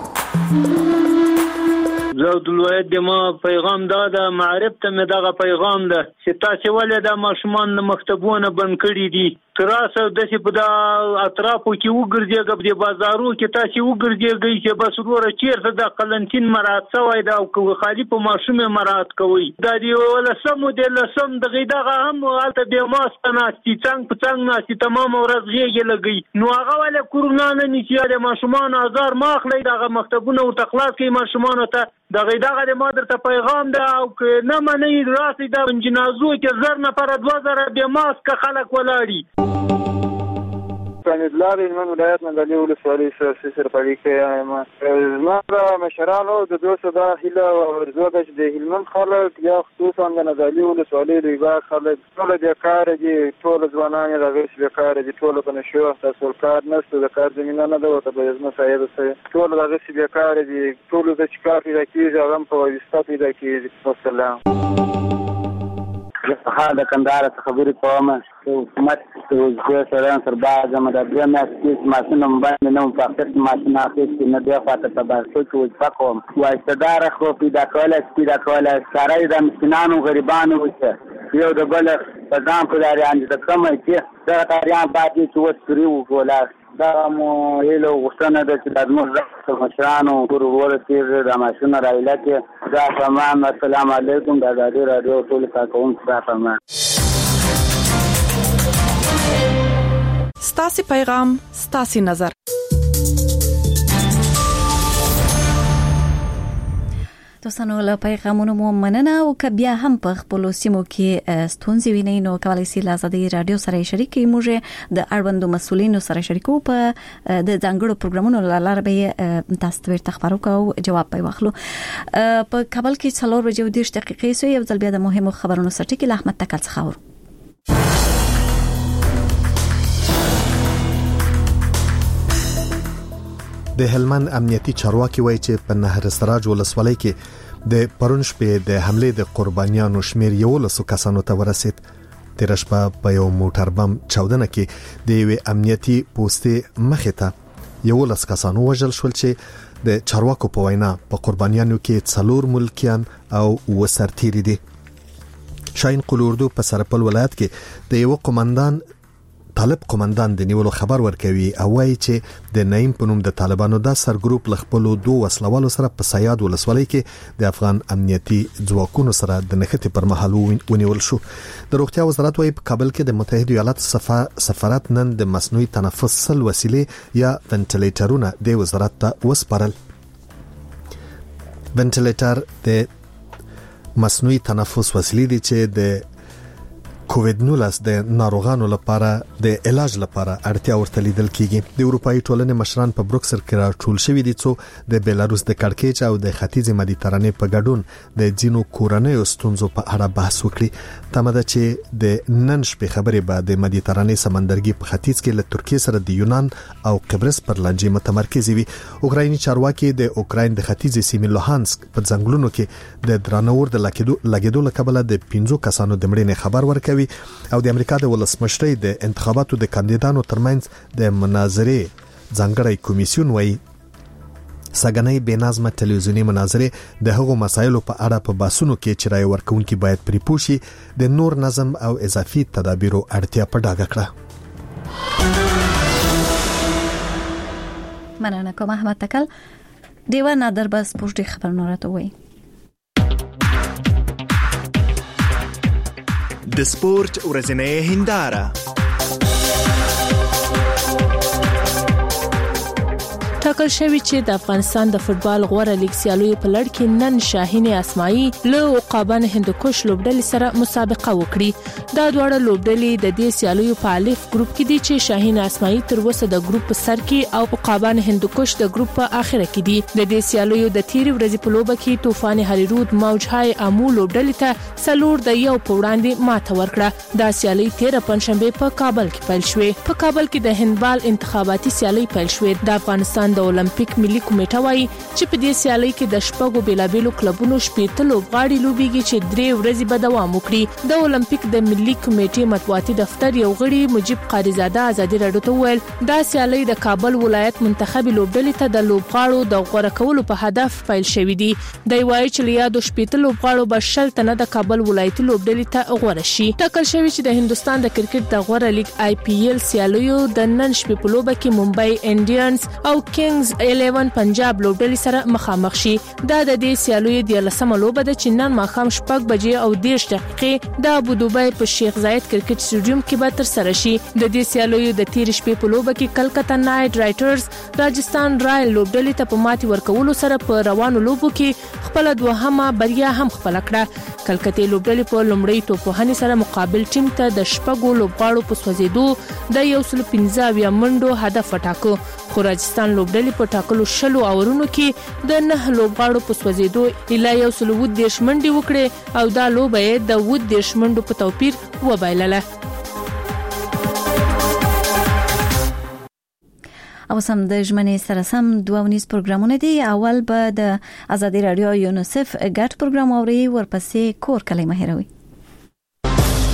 زود الوید د ما پیغام دا معرب ته مې دغه پیغام ده چې تاسو ولې د ماشومان مکتبونه بند کړی دي. تراسه د څه په د اطرافو کې وګرځيږي، په بازارو کې تاسو وګرځيږي چې بس وروره چیرته د قلنتین مراد سوی دا او خالي په ماشومه مراد کوي. دا دی ولا سم د لسم دغه دغه هم حالت به ماست ناشتي څنګه په څنګه ناشتي تمام ورځ غيږي لګي. نو هغه ولې کورونا نه نشي د ماشومان هزار ماخلي دغه مکتبونه او تخلاص کې ماشومان ته دغه د مادر ته پیغام ده او نه منې راسي د جنازو کې زر نفر 2000 به ماسک خلک ولاړي. پرانیدلار من ولایت مندلی ولسوالی سیاسی سرپالی که ما را مشرانو د 200 هیله و ارزو ده چې د هلمند خلک یا خصوصا د نزالی ولسوالی ریبا خلک ټول د کار دي، ټول ځوانان راغلي چې کار دي، ټول په نشو تاسو کار نشته، د کار زمينه نه ده او ته به زما سایه ده، ټول راغلي چې کار دي، ټول د چکار پیدا کیږي، هغه په واسطه پیدا کیږي. والسلام. حال د کندهار څخه خبرې کوم. حکومت د سره تر بعد زموږ د درې میاشتې ماشین باندې نو په خپل ماشین اخیستي نه دی فاته تبارک چې وځ کوم وای صدر خو پیدا کوله سره د مسکینانو غریبانو وڅ یو د بل په ځان په لاري د کومه چې دا تاریان باندې چې وڅري وګولا دا مو یلو وسنه د چې د موږ مشرانو ګورور چې د ماشین راایله کې دا تمام. السلام علیکم د ازادي رادیو ټول کارکون ستاسو ستاسو پیغام ستاسو نظر. دوستانو له پیغامونو مو مننه او که بیا هم په خپل سیمو کې ستونزې وینئ نو کولای شئ له ازادي رادیو سره شریکې موږ د اړوندو مسولینو سره شریکو په د ځانګړو پروګرامونو لاره به تاسو ته خبرو کوو جواب به واخلو. په کابل کې 4 بجې 10 دقیقې سو یو ځل بیا د مهمو خبرونو سره ټکی له احمد تکل څخه اورو. د هلمند امنیتي چارواکي وایي چې په نهر سراج ولسوالۍ کې د پرون شپې د حمله د قربانیانو شمیر 11 کسانو ته ورسید. تیر شپه په یو موټر بم چاودنه کې د یو امنیتي پوسټ مخې ته 11 کسانو وژل شول چې د چارواکو په وینا په قربانیانو کې 4 ملکیان او وسرتيري دي. شاین قلوردو په سرپل ولایت کې د یو قومندان طالب قومندان د نیولو خبر ورکوي او وايي چې د نایم په نوم د طالبانو د سر ګروپ لخپلو 2 وسلوالو سره په سیاد ولسوالۍ کې د افغان امنیتي ځواکونو سره د نښتې پر مهال ونیول شو. د روغتیا وزارت وايي په کابل کې د متحده ایالاتو سفارت نن د مصنوعي تنفس وسیلې یا وینټیلیټرونه د وزارت ته وسپارل. وینټیلیټر د مصنوعي تنفس وسیلې دي چې د کووید-19 د ناروغانو لپاره د علاج لپاره اړتیا ورته لیدل کیږي. د اروپאי ټولنې مشران په بروکسل کې راټول شوي دي چې د بیلاروس د کړکېچ او د ختیځ مدیترانې په ګډون د جنو کورنۍ ستونزو په اړه بحث وکړي. تمه ده چې د نن شپې خبرې به د مدیترانې سمندرګي په ختیځ کې له ترکیه سره د یونان او قبرس پر لانجې متمرکز وي. اوکرایني چارواکي د اوکراین د ختیځ سیمې لوهانسک په ځنګلونو کې د درانور د لګیدو لکبله د 15 کسانو د مړینې خبر ورکوي او د امریکا د ولسمشرۍ د انتخاباتو د کاندیدانو ترمنځ د مناظرې ځانګړی کمیسیون وایي سګنۍ بېنظمه تلویزیونی مناظرې د هغو مسایلو په اړه په باسونو کې چې رای ورکونکي باید پرې پوه شي د نور نظم او اضافي تدابیرو اړتیا په ډاګه کړه. مننه کوم احمد تکل. دیوه نادر بس پوښتې خبرونه راته وایي. د سپورت ورځنۍ هنداره. ټاکل شوی چې د افغانستان د فوتبال غوړه لیګ سیالیو په لړ کې نن شاهین اسماعیل له عقابان هندوکش لوبډلې سره مسابقه وکړي. دا دواړه لوبډلې د دې سیالیو په الف ګروپ کې دي چې شاهین اسماعیل تر اوسه د ګروپ په سر کې او عقابان هندوکش د ګروپ په اخره کې دي. د دې سیالیو د تیری ورځې په لوبه کې طوفان هریرود موج های امو لوبډلې ته سلور د یو په وړاندې ماته ورکړه. دا سیالي 13 پنځشنبه په کابل کې پیل شوې. په کابل کې د هندبال انتخاباتي سیالي پیل شوې. د افغانستان د اولمپیک ملي کمیټه وايي چې په دې سیالي کې د شپږو بیلابیلو کلبونو شپږ لوبغاړي لوبيږي چې 3 ورځې به دوام وکړي. د اولمپیک د ملي کمیټې مطبوعاتي دفتر یو غړي مجيب قاریزاده ازادي راډیو ته ویل دا سیالي د کابل ولایت منتخب لوبډلې ته د لوبغاړو د غوړه کولو په هدف پیل شوې دي. د وایي چې لیا د شپږ لوبغاړو به شل تنه د کابل ولایت لوبډلې ته غوړه شي. ټاکل شوی چې د هندستان د کرکټ د غوړه لیګ IPL سیالیو د نن شپې په لوبه کې ممبئی انډینز او کینګز 11 پنجاب لوبډلې سره مخامخ شي. دا د دې سیالیو د لسمه لوبه د چنن ماخام شپږ بجې او 10 دقیقې د ابوظبي په شیخ زاید کرکټ سټیډیوم کې به تر سره شي. د دې سیالیو د تیر شپې په لوبه کې کلکتا نایټ رائټرز راجستان رایل لوبډلې ته په ماتي ورکولو سره په روانو لوبو کې خپل دوهمه بریا هم خپل کړه. کلکتې لوبډلې په لومړی توپوهنې سره مقابل ټیم ته د شپږو لوبغاړو په سوځېدو د 115 منډو هدف وټاکو. خو راجستان لوبډلې په ټاکلو شلو اورونو کې د 9 لوبغاړو په سوځېدو اله 110 منډې وکړې او دا لوبه یې د 10 منډو په توپیر وبایلله. او سم د ژمنې سره سم دوونیز پروګرامونه دي. اول به د ازادي رادیو یونیسف ګډ پروګرام اوري ورپسې کور کلمه هروي.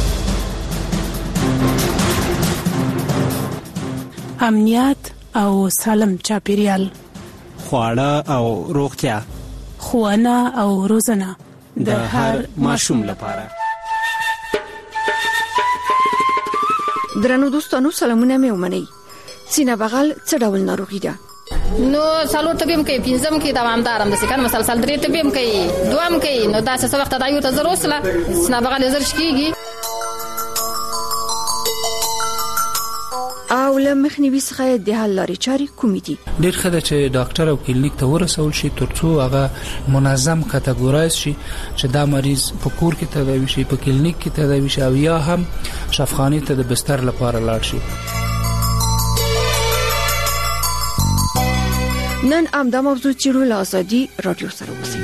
امنیت او سالم چاپیریال، خواړه او روغتیا، ښوونه او روزنه د هر ماشوم لپاره. درنو دوستانو سلامونه مې ومنئ. سینه بغل څه ډول ناروغي ده؟ نو څلور طبيب کوي، پنځم کې دوامدارم د سکن مسلسل درې طبيب کوي، دوام کوي. نو دا څه وخت دا یو ته ضرورت سره سینه بغل زر شکیږي. او له مخنیوي څخه د حل لارې چارې کومې دي؟ ډېر ښه ده چې ډاکټر او کلینیک ته ورسول شي ترڅو هغه منظم کټګورایز شي چې دا مریض په کور کې تداوي شي، په کلینیک کې تداوي شي او یا هم شفاخانه ته د بستر لپاره لاړ شي. نن امدا موضوع چیرو له ازادي رادیو سره وسی.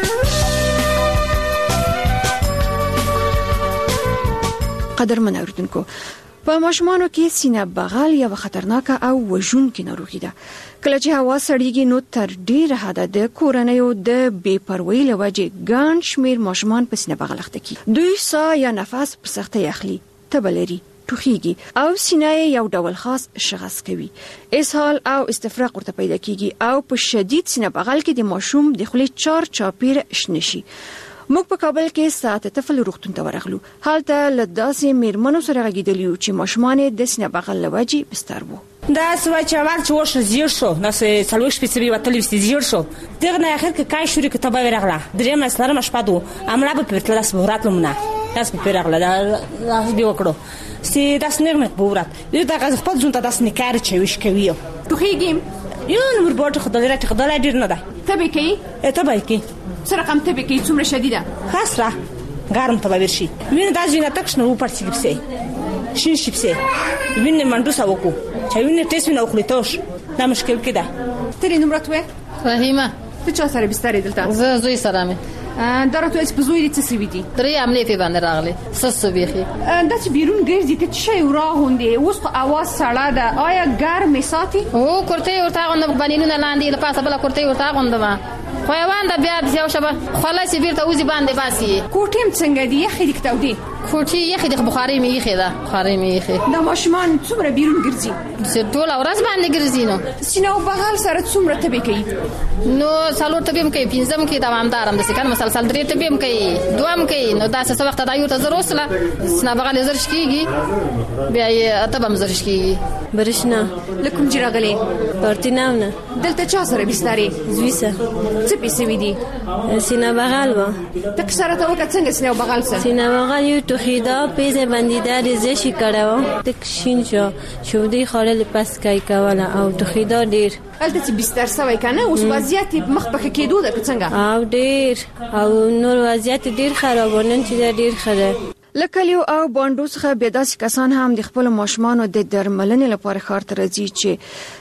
قدرمن اوریدونکو، په ماشومانو کې سینه بغل یو خطرناک او وژونکې ناروغي ده. کله چې هوا سړیږي نو تر ډیره حده د کورنیو د بې پروایۍ له وجې ګڼ شمېر ماشومان په سینه بغل اخته کیږي. دوی ساه یا نفس په سختۍ اخلي، تبه لري، ټوخیږي او سینه یو ډول خاص شغص کوي. اسهال او استفراغ ورته پیدا کیږي او په شدید سینه بغل کې د ماشوم د خولې چار چاپیر شنه شي. موږ په کابل کې ساعت طفل روغتون ته ورغلو. هلته له داسې میرمنو سره غږیدلیو چې ماشومان د سینه بغل له وجې بستر وو. دا سوای چې اول چې وښه زیړ شو، نو سه څلوي شپې سوي وتلې وستې زیړ شو. دغه نه اخر کې کای شوري کتابه ورغله. درې مسلره مشپادو امړه په پرتل داس بوراتلو منا داس په پرغله دا دی وکړو سي داس نغمت بورات دې دا غز په ځون ته داس نکار چويش کوي. توخیګم یو نمبر بورت خدای راته خدای ډیر نه ده. تبه کی تبه کی سره کم تبه کی څومره شدیده خاصه ګرم تبه ورشي. وینې دا ځینې تکشنه و پړسي کیسه شین شپسه وینې منډو ساوکو چې وینې ټیس وینې خپلتوش دا مشکل کده. ترې نمبر توه فهیمه ته چا سره بستر دلته؟ زوی سره مې درته اس په زوی دي څه سی وی دي؟ درې عملې په باندې راغلي سسو بيخي. دا چې بیرون ګرځي ته شي وراهوندي اوس په اواز سړه ده. آیا ګرم ساتي؟ او کوړته ورته غوند باندې نه لاندې لپاسه بل کوړته ورته غوندما خو یوان د بیا د یو شبه خلاص بیرته وزي باندې باسي. کوټیم څنګه دی یخې دکتاو دی؟ کوټي یخې د بخاري می یخې ده، بخاري می یخې. دا ماشومان څومره بیرون ګرځي؟ ټول ورځ باندې ګرځي. نو سینه بغل سره څومره تبه کوي؟ نو څلور طبيب کوي، پنځم کې دوامدارم د سکن مسلسل درې طبيب کوي، دوام کوي. نو دا څه وخت دا یو ته ضرورت سره سینه بغل زر شکیږي، بیا یې اتبم زر شکیږي. برښنا لکم جراغلي پارتیناونه دلته چا سره بسترې زویسه څه پیسې وې دي؟ سینه بغل و تک سره ته وکړه څنګه سینه بغل سره؟ سینه بغل یو توخیدا پیزه بندیده ریزشی کړو تک شین شو شودي خړل پس کای کوله او توخیدا ډیر. البته چې بستر سوي کنه اوس وضعیت مخ په کېدو ده څنګه؟ او ډیر او نور وضعیت ډیر خرابونن چې ډیر خره. لکلیو او باندو څخه به داسې کسان هم د خپل ماشومان د درملنې لپاره ښار ته راځي چې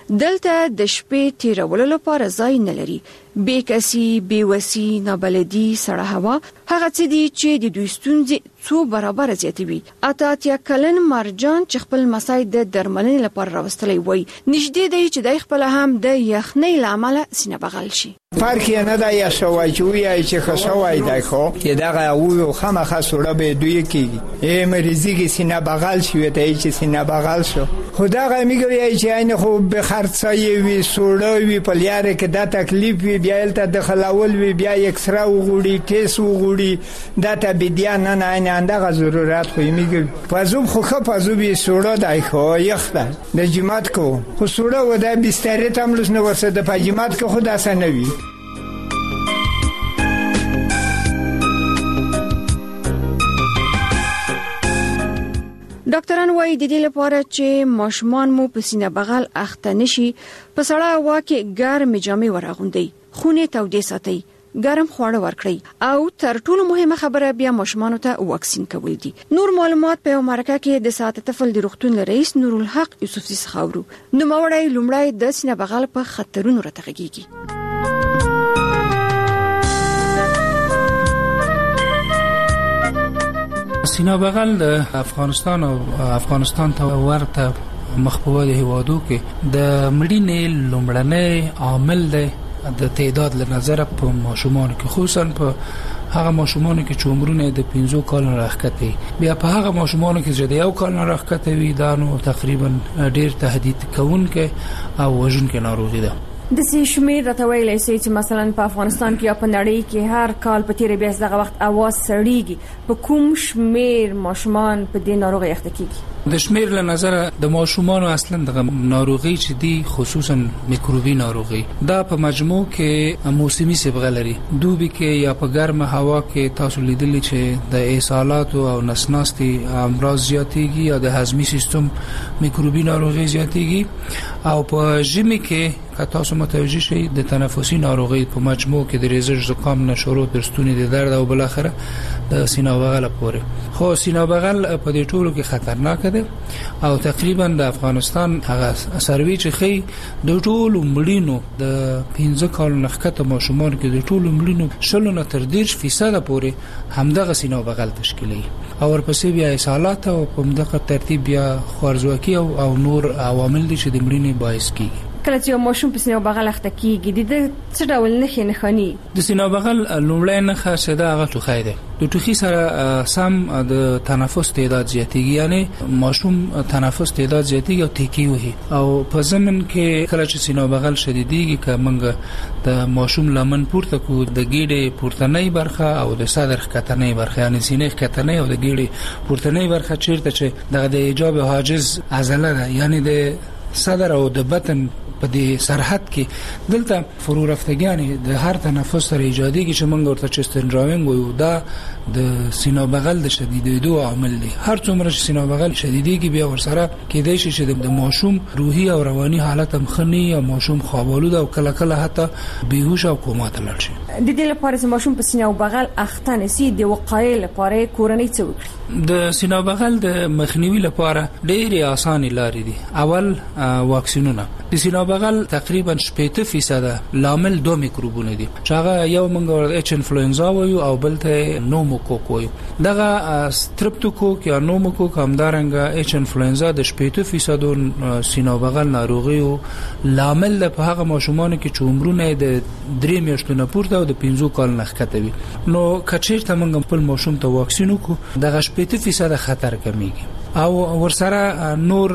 دلته د شپې تیرولو لپاره ځای نه لري. بې کسي، بې وسي، نابلدي، سړه هوا هغه څه دي چې د دوی ستونزې څو برابر زیاتوي. اتیا کلن مرجان چې خپل مسای د درملنې لپاره راوستلی وای نږدې دی چې د خپل هم د یخنۍ لامل سینه بغل شي. فرق نه دا یا شوای چې وی چې خصوای دی خو دغه او خامخا سوړه به دوی کیږي. مریضی کې سینه بغل شي ته چې سینه بغل شو خدای میګوي چې عین خو به خرڅای وي سوړه وي په لاره کې دا تکلیف وي بیا ته دخلاول وي بیا اکسرا وغوړي ټیس وغوړي دا ته بیا نه نه اندغه ضرورت خو میګوي پزوب خو پزوب سوړه دی خو یخته د جماعت کو خو سوړه و د بستر ته ملوس نه ورسه د پجماعت کو خدا سنوي. ډاکټران وايي د دې لپاره چې ماشومان مو په سینه بغل اخته نشي په سړه هوا کې ګرم جامې ورغوندي، خونه تودې ساتي، ګرم خواړه ورکړي او تر ټولو مهمه خبره بیا ماشومانو ته واکسین کول دي. نور معلومات په امریکا کې د ساعت طفل د روغتون رئیس نورالحق یوسفزي څخه اورو. نو مورای لومړی د سینه بغل په خطرونو راتغږیږي. سینه بغل د افغانستان او افغانستان ته ورته مخ په وده هوادو کې د مړینې لومړنی عامل دی د تعداد له نظر په ماشومان کې خصوصا په هغه ماشومان کې چې عمرونه د 15 کال نه راښکته بیا په هغه ماشومان کې چې د 1 کال نه راښکته وي دا نو تقریبا ډیر تهدید کوونکې او وژونکې ناروغي ده. د سې شمیر راته ویلې چې مثلا په افغانستان کې یا په نړۍ کې هر کال په تیر بیا دغه وخت اواز سړیږي، په کوم شمیر ماشومان په دې ناروغي اخته کیږي؟ د شمیر له نظر د ماشومان اصلا د ناروغي چې دی خصوصا میکروبي ناروغي دا په مجموع کې موسمي صبغه لري. دوبي کې یا په ګرمه هوا کې تاسو لیدلی چې د اسهالات او نسناستي امراض زیاتېږي یا د هضمي سیستم میکروبي ناروغي زیاتېږي، او په ژمي کې که تاسو متوجه شئ د تنفسي ناروغي په مجموع کې د ریزش زکام نه شروع تر ستوني د درد او بل اخره د سینه بغل پورې. خو سینه بغل په دې ټولو کې خطرناک ده او تقریبا د افغانستان هغه سروي چې خي د ټولو مړینو د 15 کال نخکته ماشومان کې د ټولو مړینو شلو نه تر 10% پورې همدغه سینه بغل تشکیلي، او ورپسې بیا اسهالات او په دغه ترتیب بیا خوارزواکي او نور عوامل دي چې د مړینې باعث کیږي. کله چې ماشوم په سینه بغل اخته کیږي د څه ډول نښې نښانې؟ د سینه بغل لومړی نښه چې دا هغه ټوخی ده. د ټوخي سره سم د تنفس تعداد زیاتېږي، یعنی ماشوم تنفس تعداد زیاتېږي او تیکی وهي، او په ضمن کې کله چې سینه بغل شدیدېږي که موږ د ماشوم لمن پورته کو د ګیډې پورتنۍ برخه او د صدر ښکتنۍ برخه، یعنی سینې ښکتنۍ او د ګیډې پورتنۍ برخه چیرته چې دغه د ایجاب حاجز عضله ده، یعنی د صدر او د بطن په دې سرحد کې دلته فرو رفتګیانې د هر تنفس سره ایجادېږي چې موږ ورته چستن ډراونګ وایو. دا د سینه بغل د شدیدېدو عامل دی. هر څومره چې سینه بغل شدیدېږي بیا ورسره کېدای شي چې د ماشوم روحي او رواني حالت هم خني یا ماشوم خوابالود او کله کله حتی بیهوش او کوما ته لاړ شي. د دې لپاره چې ماشوم په سینه بغل اخته نشي د وقایې لپاره کورنۍ څه وکړي؟ د سینه بغل د مخنیوي لپاره ډېرې اسانه لارې دي. اول واکسینونه. د سینه بغل تقریبا 80% لامل 2 میکروبونه دي چې هغه یو موږ اچ انفلوئنزا وایو او بل ته نوموکوک وایو. دغه سترپټوکوک یا نوموکوک همدارنګه اچ انفلوئنزا د 80% سینه بغل ناروغیو لامل په هغه ماشومان کې چې عمرونه د 3 میاشتو نه پورته او د 15 کال نه ښکته وي. نو کچیرته موږ خپل ماشوم ته واکسین وکړو دغه 80% خطر کمیږي. او ورسره نور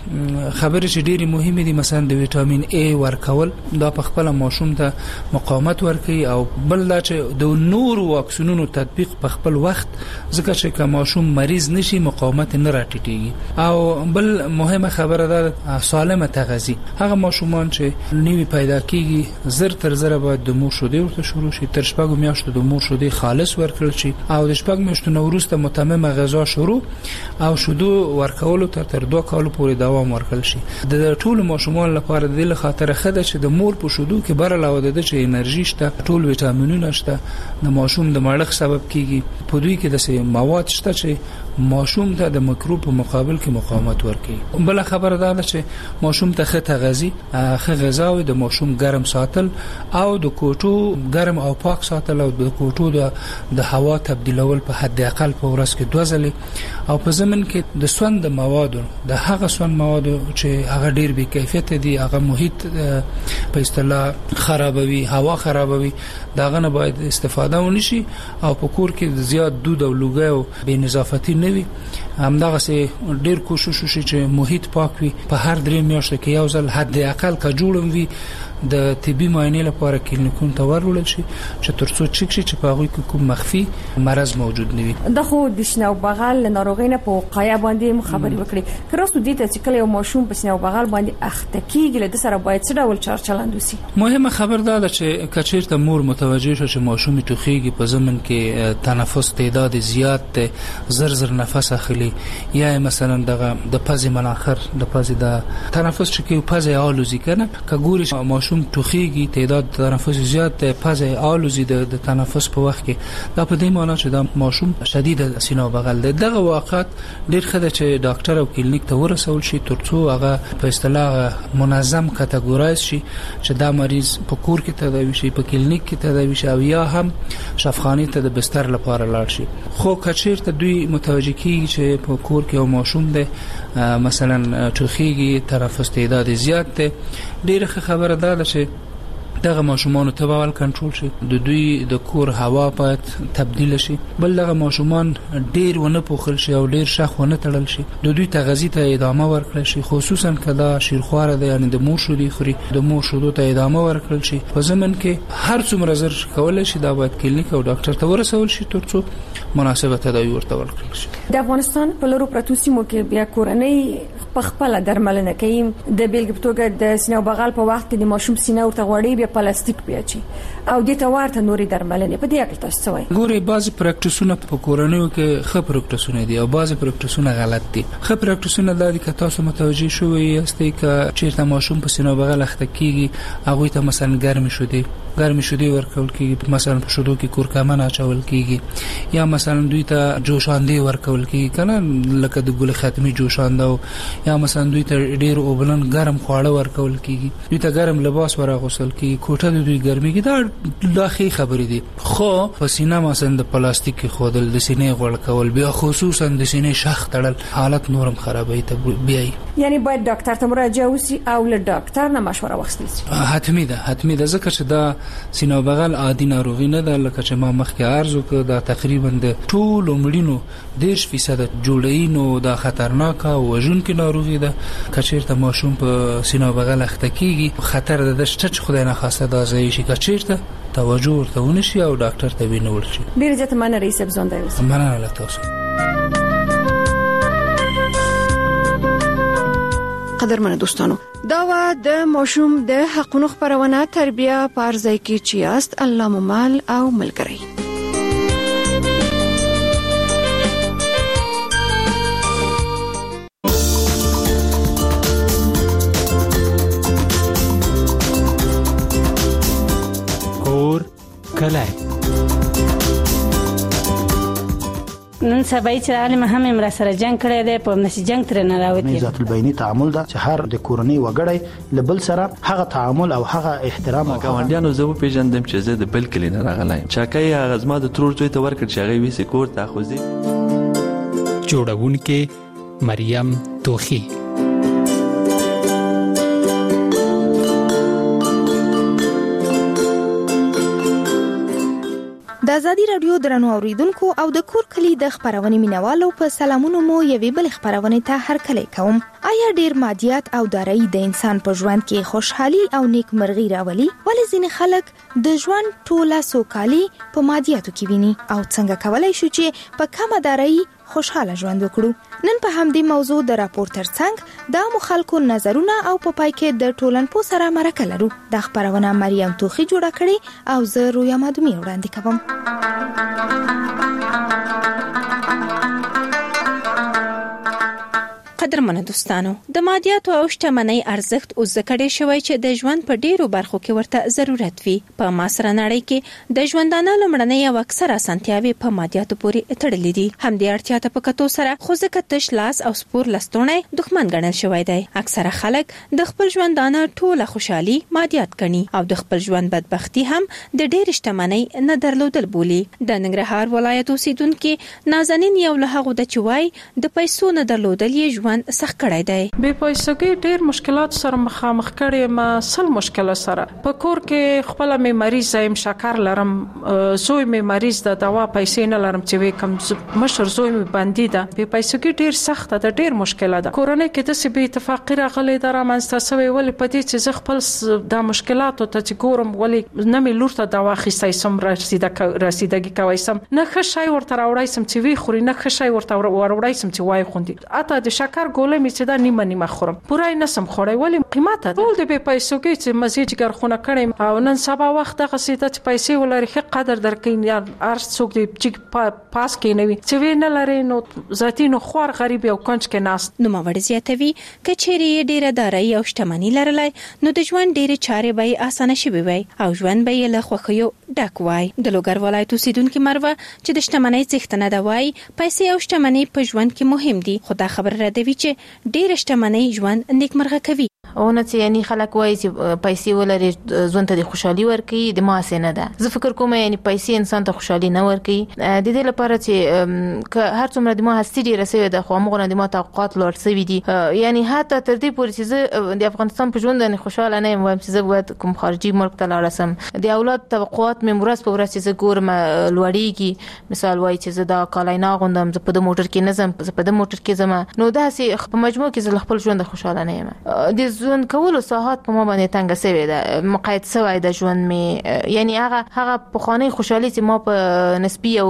خبرې چې ډېری مهمه دي، مثلا د ویټامین A ورکول دا په خپل ماشوم ته مقاومت ورکوي، او بل دا چې د نور واکسینونو تطبیق په خپل وخت ځکه چې که ماشوم مریض نشي مقاومت نه راټیټيږي. او بل مهمه خبره ده سالمه تغذیه. هغه ماشومان چې نیوی پیدا کیږي زر تر زر باید د مور شیدې ورته شروع شي، تر 6 میاشتو د مور شیدې خالص ورکړل شي، او د 6 میاشتو نه وروسته متممه غذا شروع او شیدو ورکولو تر 2 کال پورې دوام ورکړل شي. د ټول ماشومان لپاره د خاطر خده چې د مور په شیدو کې بر علاوه د چې انرژي شته، ټول ویټامینونه شته، د ماشوم د مړښت سبب کیږي. په دوی کې د مواد شته چې ماشوم ته د میکروب په مقابل کې مقاومت ورکوي. بل خبره ده چې ماشوم ته ښه تغذیه، ښه غذا او د ماشوم ګرم ساتل او د کوټو ګرم او پاک ساتل او د کوټو د هوا تبدیلول په حد اقل په ورځ کې 2 ځله، او په ضمن کې د سوند موادو د هغه سوند موادو چې هغه ډیر بې کیفیت دي، هغه محیط په اصطلاح خرابوي، هوا خرابوي، داغه نه باید استفاده ونشي. او په کور کې زیات دود او لوګي او بې نظافتي نه وي. همدغه سه ډیر کوشش وشي چې محیط پاک وي. په هر 3 میاشتو کې یو ځل حد اقل کا جوړم وي د طبي معاینې لپاره کلینیکونو ته ورول شي چې ترڅو چک شي چې په هغه کې کوم مخفي مرض موجود نه وي. د خو د سینه بغل ناروغۍ نه په وقایه باندې خبرې وکړي. کراستو دې ته چې کله یو ماشوم په سینه بغل باندې اخته کیږي له سره باید څه ډول چارچلند وسی؟ مهمه خبر ده چې کچیرته مور متوجه شي چې ماشوم توخیږي، په ضمن کې تنفس تعداد زیات ده، زر نفس اخلي، یا مثلا د پزې مناخر د پزې د تنفس چې کې پزې آلوزي کنه کګوري ماشوم توخیږي، تعداد تنفس زیات ده، پزې آلوزي د تنفس په وخت کې دا په دې معنی چې دا ماشوم شدید سینه بغل ده. دغه واقعات ډیر خده چې ډاکټر او کلینیک ته ورسول شي ترڅو هغه په اصطلاح منظم کټګورایز شي چې دا مریض په کور کې تداوي شي، په کلینیک کې تداوي شي، او یا هم شفاخانه ته د بستر لپاره لاړ شي. خو کچیرته دوی متوجه کیږي چې په کور کې یو ماشوم ده مثلا ټوخیږي، تنفس تعداد زیات ده، ډیره خبره ده چې دغه ماشومان ته باول کنټرول شي، د دوی د کور هوا باید تبدیل شي، بل دغه ماشومان ډیر ونه پوښل شي او ډیر شخ ونه تړل شي، د دوی تغذیه ته ادامه ورکړل شي، خصوصا کله شیرخواره ده یعنی د مور شودي خوري، د مور شودو ته ادامه ورکړل شي. په زمن کې هر څومره زر کولای شي دا باید کلینیک او ډاکټر ته ورسول شي ترڅو مناسبه تداوی ورته ورکړل شي. د افغانستان په لورو پرتو سیمو کې بیا کورنۍ په خپل درملنه کوي، د بیلګې په توګه د سینې او بغل په وخت کې د ماشوم سینه ورته غوړي بیا پلاستیک پیاچي او د توارته نوري درملنه په دې اړه تاسو څه وایي؟ ګوري بعضی پریکټیسونه په کورنیو کې ښه پریکټیسونه دي او بعضی پریکټیسونه غلط دي. ښه پریکټیسونه دا دي چې تاسو متوجي شوئ یاستئ چې چیرته ماشوم په سینې او بغل اخته کیږي هغه ته مثلا ګرمي شودي ورکول کیږي، مثلا په شودو کې کورکمن اچول کیږي یا مثلا دوی ته جوشاندې ورکول کیږي کنه لکه د ګل ختمي جوشانده یا مثلا دوی ته ډیر اوبلن ګرم خواړه ورکول کیږي، دوی ته ګرم لباس ورغوسل کیږي، کوټه د دوی ګرمي کې دا لاخي خبرې دي. خو په سینه مثلا د پلاستیک خودل د سینې غوړ کول بیا خصوصا د سینې شخ تړل حالت نورم خرابوي ته بیاي، یعنی باید ډاکټر ته مراجعه وشي او له ډاکټر نه مشوره واخیستل شي. حتمی ده ځکه چې دا سینه او بغل عادي ناروغي نه ده، لکه چې ما مخکې عرض وکړ دا تقریبا د ټول مړینو 10% جوړی نو دا خطرناک او وژونکې ناروغي ده. کچیرته ماشوم په سینه او بغل اخته کیږي خطر ده چې خدای نه خواسته دا ځای شي کچیرته توجه ورته ونشي او ډاکټر ته وینول شي. ډیر ځته مننه رئیس ابزون دی. مننه له تاسو. قدرمن دوستانو، دا و د ماشوم د حقونو خبرونه تربیه پارځای کی چیاست الله ممال او ملګری. کور کلای نن سبا چې عالم هم امر سره جنگ کړی دی په نشي جنگ تر نه راوتی. ذات البینی تعامل دا چې هر د کورنۍ وګړي لبل سره هغه تعامل او هغه احترام او ګاونډیانو زه په پیژندم چې زه د بل کلی نه راغلی چاکای هغه زما د ترور ځای ته ورکړ چې هغه ویسي کور ته خوځي. جوړونکې مریم توخی. د ازادي رادیو درنو اوریدونکو او د کور کلی د خبرونې مینوالو په سلامونو مو یوې بل خبرونې ته هرکلی کوم. آیا ډیر مادیات او دارایی د انسان په ژوند کې خوشحالي او نیکمرغي راولي؟ ولې ځینې خلک د ژوند ټوله سوکالي په مادیاتو کې ویني او څنګه کولای شو چې په کمه دارایی خوشحاله ژوند وکړو؟ نن په همدې موضوع د راپور ترڅنګ د مخالکو نظرونه او په پای کې د ټولنپوه سره مرکه لرو. د خبرونه مریم توخی جوړه کړې او زه رویا مادومی وړاندې کوم. قدرمن دوستانو، د مادیاتو او شتمنۍ ارزښت اوس ځکه شوی چې د ژوند په ډیرو برخو کې ورته ضرورت وي. په معاصره نړۍ کې د ژوندانه لمړنۍ او اکثره اسانتیاوې په مادیاتو پورې تړلې دي. همدې اړتیا ته په کتو سره خو ځکه تش لاس او سپور لستوڼی دښمن ګڼل شوی دی. اکثره خلک د خپل ژوندانه ټوله خوشحالي مادیات ګڼي او د خپل ژوند بدبختی هم د ډیر شتمنۍ نه درلودل بولي. د ننګرهار ولایت اوسیدونکو نازنین یو له هغو د چوي د پیسو نه درلودل یې ژوند سخت کړی دی. به پیسې ډیر مشکلات سره مخامخ کړي، ما سل مشکل سره په کور کې خپل مې مریض زم شکر لرم، زوی مې مریض ده دوا پیسې نه لرم چې کم مشر زوی مې باندې ده. به پیسې ډیر سخت ده، ډیر مشکل ده. کورونه کې د سبي اتفاقی راغلي در منستسوي ول په دې چې ز خپل د مشکلات ته چې ګورم ولې نه مې لورته دوا خېستای سم رسیدګي کوي سم نه خشای ورته راوړای سم چې وی خوري نه خشای ورته وروړای سم چې وای خوندي اته د شکر ګولې می چې دا نیمه خورم پورای نسم خوړای ولی قیمته ټول د به پیسو کې چې مزیج ګرخونه کړم او نن سبا وخت دغه سیده چې پیسې ولري ښه قدر درکین یا ارس څوک دی چې پاس کې نوي چې وینه لري نو ذاتی نو خور غریب او کنج کې ناس نو مور زیاتوي کچېری ډیره دارایی او شتمنۍ لرلای نو د ژوند ډیره چارې به اسانه شي وي او ژوند به له خوخیو ډک وای. د لوګر ولایت اوسیدونکو مروه چې د شتمنۍ څښتنه دا وای پیسې او شتمنۍ په ژوند کې مهم دي، خو دا خبر را دی چې ډېر شتمنۍ ژوند نیکمرغه کوي. اونه چې یعنی خلک وایي چې پیسې ولري ژوند ته خوشحالي ورکړي د ماسه نه ده. زه فکر کوم یعنی پیسې انسان ته خوشحالي نه ورکړي. د دې لپاره چې هر څومره د ما هستي ډیره سوي ده خو موږ نه د ما توقعات لوړ سوي دي. یعنی حتی تر دې پورې چې زه د افغانستان په ژوند نه خوشاله نه یم وایم چې زه باید کوم خارجي ملک ته لاړ شم. د اولاد توقعات مې ورځ په ورځ چې زه ګورم لوړیږي. مثال وایي چې زه دا کالای نه غوندم، زه په د موټر کې نه ځم، زه په د موټر کې ځم. نو دا سي په مجموع کې زه خپل ژوند خوشاله نه یم. د ژوند کولو ساحات په ما باندې تنګ سوي ده، مقاید سوي ده ژوند می. یعنی هغه په خانه خوشحالي چې ما په نسبی او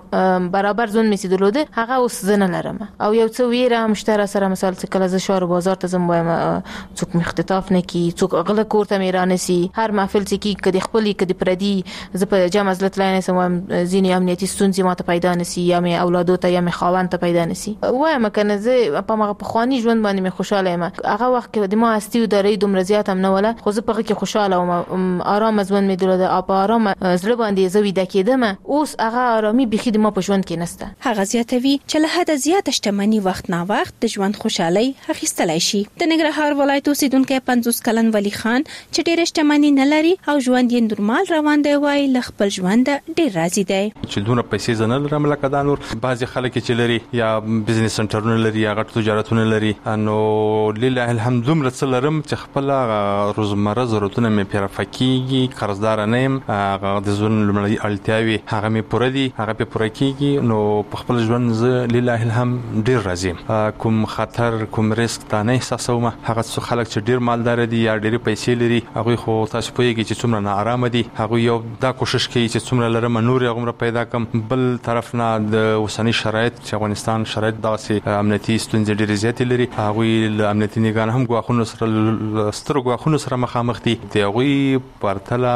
برابر ژوند می سیدلوده هغه اوس زنه لرم. او یو څو ویره مشتره سره مثال چې کله ز شهر بازار ته زم وایم څوک مختطاف نه کی، څوک غل کور ته میرانه سي. هر محفل چې کی کدي خپل کدي پردي ز په جمع زلت لاینه سم زینی امنیتي ستونزې ماته پیدا نسی یا می اولادو ته یا می خاوند ته پیدا نسی. وایم کنه زه په ما په خاني ژوند باندې می خوشاله یم. هغه وخت کې د ما هستي او درې دومره زیات هم نه ولا خو زه په کې خوشاله او آرام ژوند می درلوده. او په آرام زړه باندې زوی دکیدم. اوس هغه آرامي بخي د ما په ژوند کې نسته. هغه زیاتوي چې له حد زیات شتمنۍ وخت نا وخت د ژوند خوشحالي اخیستلای شي. د ننګرهار ولایت اوسیدونکو 50 کلن ولی خان چې ډېر شتمنۍ نه لري او ژوند یې نورمال روان دی وای ل خپل ژوند ډېر راضي دی. چې دونه پیسې زنه لرم لکه دا نور بعضي خلک چې لري یا بزنس سنټرونه لري یا غټ تجارتونه لري. نو لله الحمد دومره څه لرم چې خپل روزمره ضرورتونه مې پیره فکیږي. قرضدار نه یم. هغه د ژوند لمړی اړتیاوي هغه مې پوره دي، هغه په پوره کیږي. نو په خپل ژوند زه لله الحمد ډیر راضي. کوم خطر کوم ریسک تا نه احساسوم. هغه څو خلک چې ډیر مالدار دي یا ډیر پیسې لري هغه خو تاسو پوهیږئ چې څومره نه آرام دي. هغه یو دا کوشش کوي چې څومره لرم نور یې غوړه پیدا کم. بل طرف نه د اوسنی شرایط چې افغانستان شرایط داسې امنیتي ستونزې ډېرې زیاتې لري. هغه له امنیتي نگاه هم غواخونو سره ستر غواخونو سره مخامخ دي. د هغه پرتله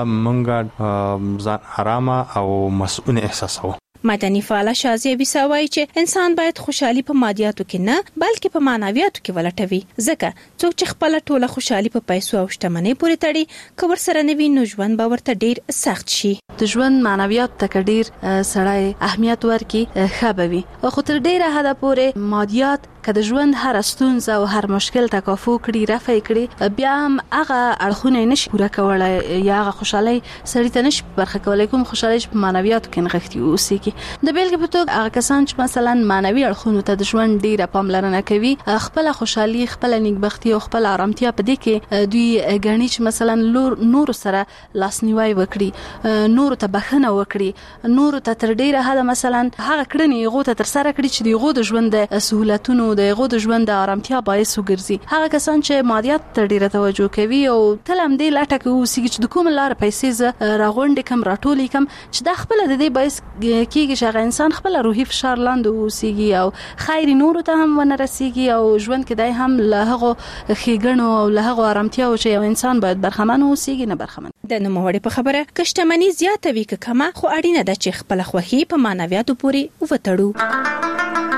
مونږ ځان آرام او مسؤل احساسو. مدني فعال شازیه وسوي چې انسان باید خوشحالي په مادیاتو کې نه بلکې په معنویاتو کې ولټوي. ځکه څوک چې خپل ټوله خوشحالي په پیسو او شتمنۍ پورې تړي کور سره نوي نو ژوند به ورته ډیر سخت شي. د ژوند معنویات ته ډیر سړی اهمیت ورکي خبوي خو تر ډیره حد پورې مادیات که د ژوند هر ستونزه او هر مشکل تکافو کړي رفع کړي بیا هم هغه اړخونه نشي پوره کولای یا هغه خوشحالي سړی ته نشي برخه کولای. کوم خوشحالي په معنویاتو کې نغښتي اوسېږي. د بیلګې په توګه هغه کسان چې مثلا معنوي اړخونو ته د ژوند ډیره پاملرنه کوي خپل خوشحالي خپل نیکبختي او خپل آرامتیا په دې کې دوی غني چې مثلا نور سره لاسنیوي وکړي، نور ته بخښنه وکړي، نور ته تر ډیره حد مثلا هغه کړنی غو ته تر سره کړي چې دی غو د ژوند سہولتونو د غو د ژوند آرامتیا باعث وګرځي. هغه کسان چې مادیات ته ډیره توجه کوي او تل هم دې لټه کوي چې د کوم لار پیسې ز راغونډ کم راټولې کم چې د خپل د دې باعث کېږي چې هغه انسان خپل روحي فشار لاندې اوسېږي او خیر نور ته هم ونه رسیږي او ژوند کې دای هم له هغه خېګنو او له هغه آرامتیا او چې یو انسان باید برخمن اوسېږي نه برخمن. د نوموړي په خبره کشتمنی زیاته وی کمه خو اړینه ده چې خپل خوخي په معنویاتو پورې وټړو.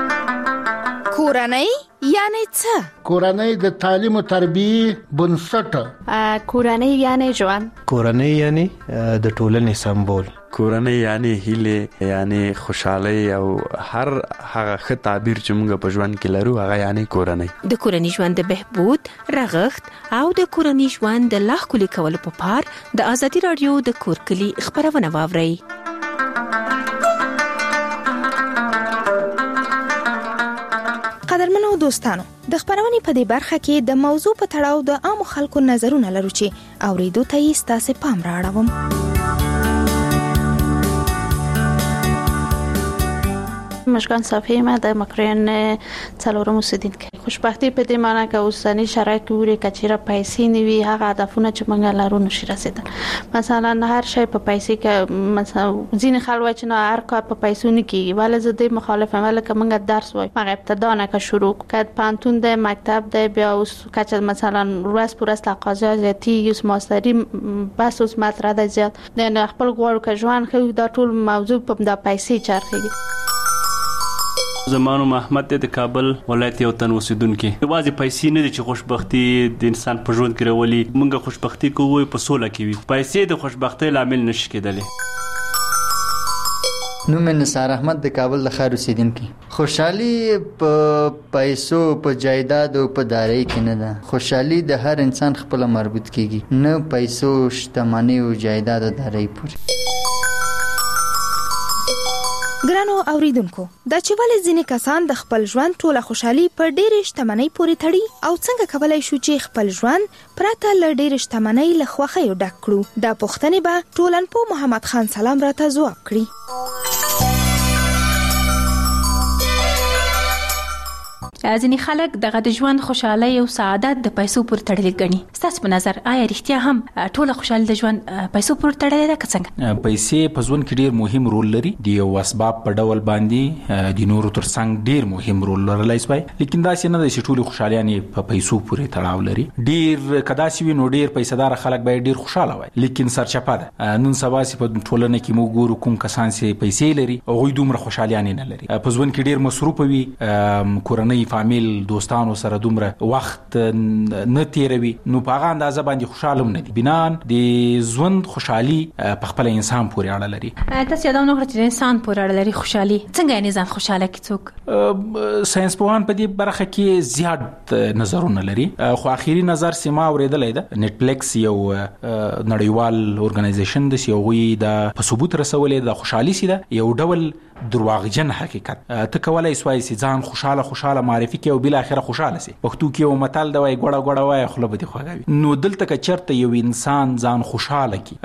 کورنۍ یعنی څه؟ کورنۍ د تعلیم او تربیه بنسټ. کورنۍ یعنی ژوند. کورنۍ یعنی د ټولنې سمبول. کورنۍ یعنی هیله یعنی خوشحالي او هر هغه ښه تعبیر چې موږ په ژوند کې لرو هغه یعنی کورنۍ. د کورنۍ ژوند د بهبود رغښت او د کورنۍ ژوند د لا ښکلي کولو په پار د ازادي رادیو د کورکلي خبرونه واورئ. قدرمنو دوستانو د خبرونې په دې برخه کې د موضوع په تړاو د عام خلکو نظرونه لرو چې اوریدو ته یې ستاسو پام راړوم. مشکان صافی ما در مکرین څلورم اوسیدونکو خوشبختی په دې معنی که اوسنی شرایط ګوري کچیره پیسې نیوي هغه هدفونه چې موږ لرو نشي رسیدل. مثلا هر شی په پیسې کې مثلا ځین خلک چې نه هر کار په پیسو نه کیږي ولې زه د مخالفم ولکه موږ درس وای موږ ابتدا نه که شروع کړ پانتون د مکتب د بیا اوس کچ مثلا ورځ پر ورځ تقاضا زیاتی یوس ماستری بس اوس مطرح د زیات نه خپل غوړ که ژوند خو دا ټول موضوع په د پیسې چرخي. زمانو محمد د کابل ولایت یو تن اوسیدونکو واځي پیسې نه دي چې خوشبختی د انسان په ژوند کې راولي. موږ خوشبختی کوو په سوله کې وي پیسې د خوشبختی لامل نشي کېدلی. نوم نثار احمد د کابل د ښار اوسیدونکی. خوشحالي په پیسو په جایداد او په دارایی کې نه ده. خوشحالي د هر انسان خپل مربوط کیږي، نه پیسو، شتمنۍ او جایداد او دارایی پورې. ګرانو اوریدونکو، دا چې ولې ځینې کسان د خپل ژوند ټوله خوشحالي په ډېرې شتمنۍ پورې تړي او څنګه کولای شو چې خپل ژوند پرته له ډېرې شتمنۍ له خوښیو ډک کړو، دا پوښتنې به ټولنپوه محمد خان سلام راته ځواب کړي. ځینې خلک دغه د ژوند خوشحالي او سعادت د پیسو پر تړلې ګڼي. ستاسو په نظر آیا رښتیا هم ټوله خوشحالي د ژوند پیسو پر تړلې ده که څنګه؟ پیسې په ژوند کې ډیر مهم رول لري. د یو اسباب په ډول باندې د نورو ترڅنګ ډیر مهم رول لرلای شي، لیکن دا څنګه د ټولو خوشحالي په پیسو پورې تړاو لري. ډیر کدا چې نو ډیر پیسېدار خلک به ډیر خوشاله وي، لیکن سرچپه ده. نن سبا چې په ټولنه کې موږ ګورو کوم کسان چې پیسې لري او غوي دومره خوشحالي نه لري. په ژوند کې ډیر مصروف وي، کورنۍ فامیل دوستانو سره دومره وخت نه تیروي، نو په هغه اندازه باندې خوشاله نه دي. بنان د ژوند خوشحالي په خپل انسان پورې اړه لري. تاسو یادونه وکړه چې انسان پورې اړه لري خوشحالي. څنګه یې ځان خوشاله کی څوک؟ ساينس پوهان په دې برخه کې زیات نظرونه لري، خو اخیری نظر سیما اوریدلې ده. نتفلیکس یو نړیوال اورګنایزیشن د یوغي د په ثبوت رسولې د خوشحالي سي ده یو ډول درواغجن حقیقت. ته کولای سوای چې ځان خوشاله معرفي کې او بل اخره خوشاله سي. پښتو کې یو متل دی وای ګړه وای خپل به دي خوږوي. نو دلته که چرته یو انسان ځان خوشاله کی،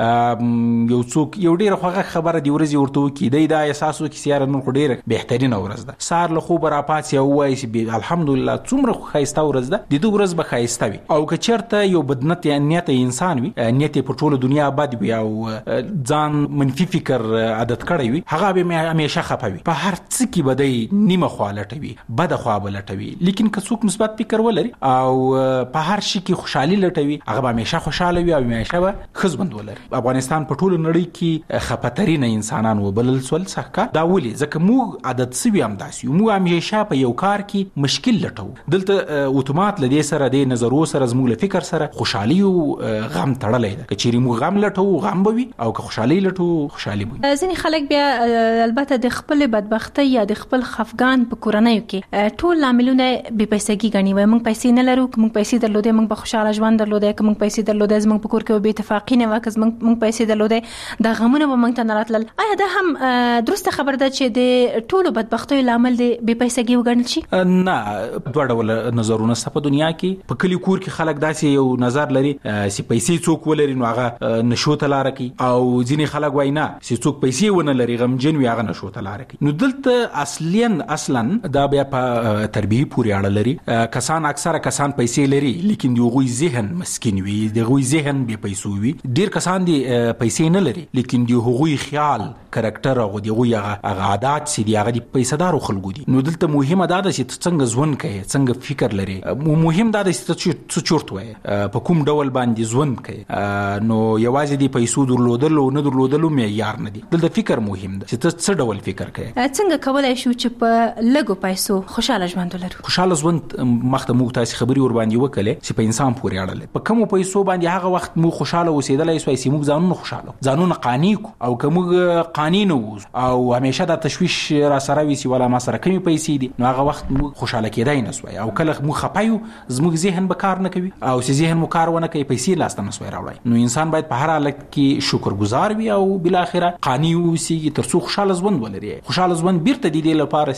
یو څوک یو ډیره خوږه خبره دی ورځي ورته کی دی دا احساسو کې سیاره نو ډیره بهترینه ورځ ده. سار له خوب را پاتې او وای چې الحمدلله څومره خیسته ورځ ده، د دوه ورځ به خیسته وي. او که چرته یو بدنت نیت انسان وي، نیت په ټوله دنیا بد وي او ځان منفي فکر عادت کړی وي، هغه به همیشه خپوي. په هر څه کې بدای نیمه خالټوي، بد خوا بلټوي. لیکن که څوک مثبت فکر ولري او په هر شي کې خوشحالي لټوي، هغه به همیشه خوشاله وي او همیشه به خزبند ولري. افغانستان په ټوله نړۍ کې خپترین انسانان وبلل سول څخه دا ولي ځکه موږ عادت سوي هم داسي موږ همیشه په یو کار کې مشکل لټو. دلته اتومات لدې سره د نظرو سره زموږ له فکر سره خوشحالي او غم تړلې ده. کچېری موږ غم لټو غم بوي او که خوشحالي لټو خوشحالي بوي. ځینې خلک بیا البته د خپل بدبختی یا د خپل خفګان په کورنۍ کې ټول عاملونه بې پیسګي غني وي. موږ پیسې نه لرو، موږ پیسې درلودې موږ به خوشاله ژوند درلودې، موږ پیسې درلودې موږ په کور کې به اتفاقی نه وکړ، موږ پیسې درلودې دا غمونه به موږ ته نه راتلل. آیا دا هم درسته خبر ده چې د ټولو بدبختیو لامل دی بې پیسګي وګڼل شي؟ نه، دوه ډول نظرونه سته په دنیا کې. په کلی کور کې خلک داسې یو نظر لري چې پیسې څوک ولري نو هغه نشو ته لار کوي، او ځینې خلک وایي نه چې څوک پیسې ونه لري غمجن وي هغه نشو ته لار کوي. نو دلته اصلا دا بیا په تربیه پورې اړه لري. کسان اکثره کسان پیسې لري لیکن دوی ذهن مسکین وي، دوی ذهن بے پیسو وي. ډیر کسان دي پیسې نه لري لیکن دوی خیال کریکټر او دوی هغه عادت سي دي هغه پیسېدارو خلکو دي. نو دلته مهمه دا ده چې څنګه ژوند کوي، څنګه فکر لري. مهم دا ده چې څه چورت وای په کوم ډول باندې ژوند کوي. نو یوازې دی پیسو درلودل او نه درلودل معیار نه دي. دلته فکر مهم ده چې څه ډول فکر کوي. څنګه کولای شو چې په لګو پیسو خوشاله ژوند ولرو؟ خوشاله ژوند مخته موږ تاسو خبري ور باندې وکړه چې په انسان پورې اړه لري. په کوم پیسو باندې هغه وخت موږ خوشاله اوسېدلای سوای چې موږ ځانونه خوشاله ځانونه قانع او که موږ قانع نه وو او همیشه د تشويش را سره وي چې ولا ما سره کمی پیسې دي، نو هغه وخت موږ خوشاله کېدای نه سوای. او کله موږ خپایو زموږ ذهن به کار نه کوي او چې ذهن مو کار ونه کوي پیسې لاسته نه سوای راوړي. نو انسان باید په هر حالت کې شکرګزار وي او بل اخره قانع اوسي ترڅو خوشاله ژوند ولري. خوشاله ژوند بیرته د دې لپاره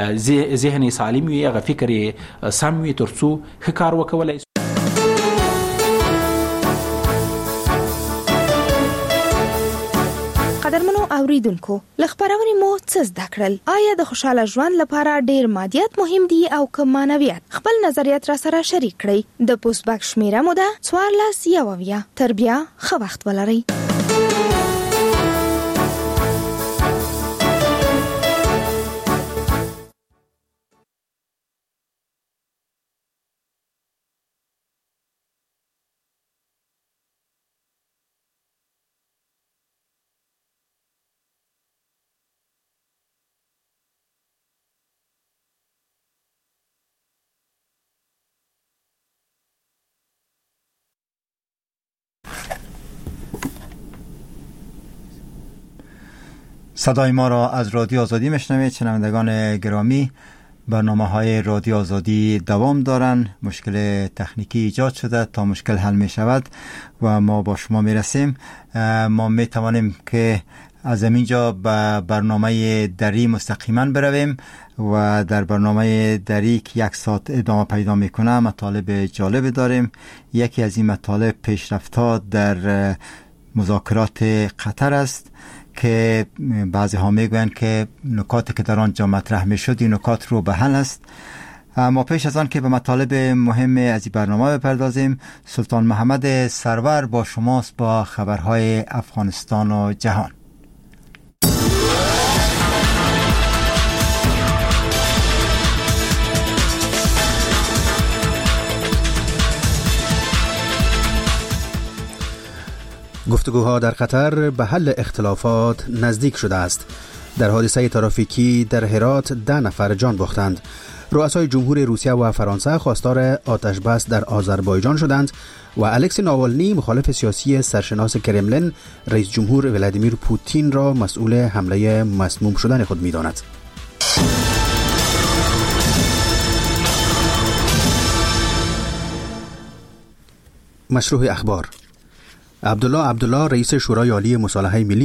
سي ذهن سالم وي، هغه فکر سم وي ترڅو ښه کار وکولای. قدرمنو اوریدونکو، لخبرونه مو څه زده کړل؟ آیا د خوشاله ژوند لپاره ډیر مادیات مهم دي او که معنویات؟ خپل نظریات را سره شریک کړئ. د پوسټ باکس شمیره مو ده 14 تر بیا ښه وخت ولرئ. صدای ما را از رادیو آزادی میشنوید. شنوندگان گرامی، برنامه‌های رادیو آزادی دوام دارن. مشکل تکنیکی ایجاد شده، تا مشکل حل می شود و ما با شما می رسیم. ما می توانیم که از اینجا به برنامه دری مستقیما برویم و در برنامه دری که 1 ساعت ادامه پیدا میکنه مطالب جالب داریم. یکی از این مطالب پیشرفت‌ها در مذاکرات قطر است که بعضی ها میگویند که نکاتی که در آنجا مطرح میشد این نکات رو به حل است. ما پیش از آن که به مطالب مهم از این برنامه بپردازیم، سلطان محمد سرور با شماست با خبرهای افغانستان و جهان. گفتگوها در قطر به حل اختلافات نزدیک شده است. در حادثه ترافیکی در هرات 10 نفر جان باختند. رؤسای جمهور روسیه و فرانسه خواستار آتش بس در آذربایجان شدند و الکسی ناوالنی مخالف سیاسی سرشناس کرملین رئیس جمهور ولادیمیر پوتین را مسئول حمله مسموم شدن خود می‌داند. مشروع اخبار. عبدالله رئیس شورای عالی مصالحه ملی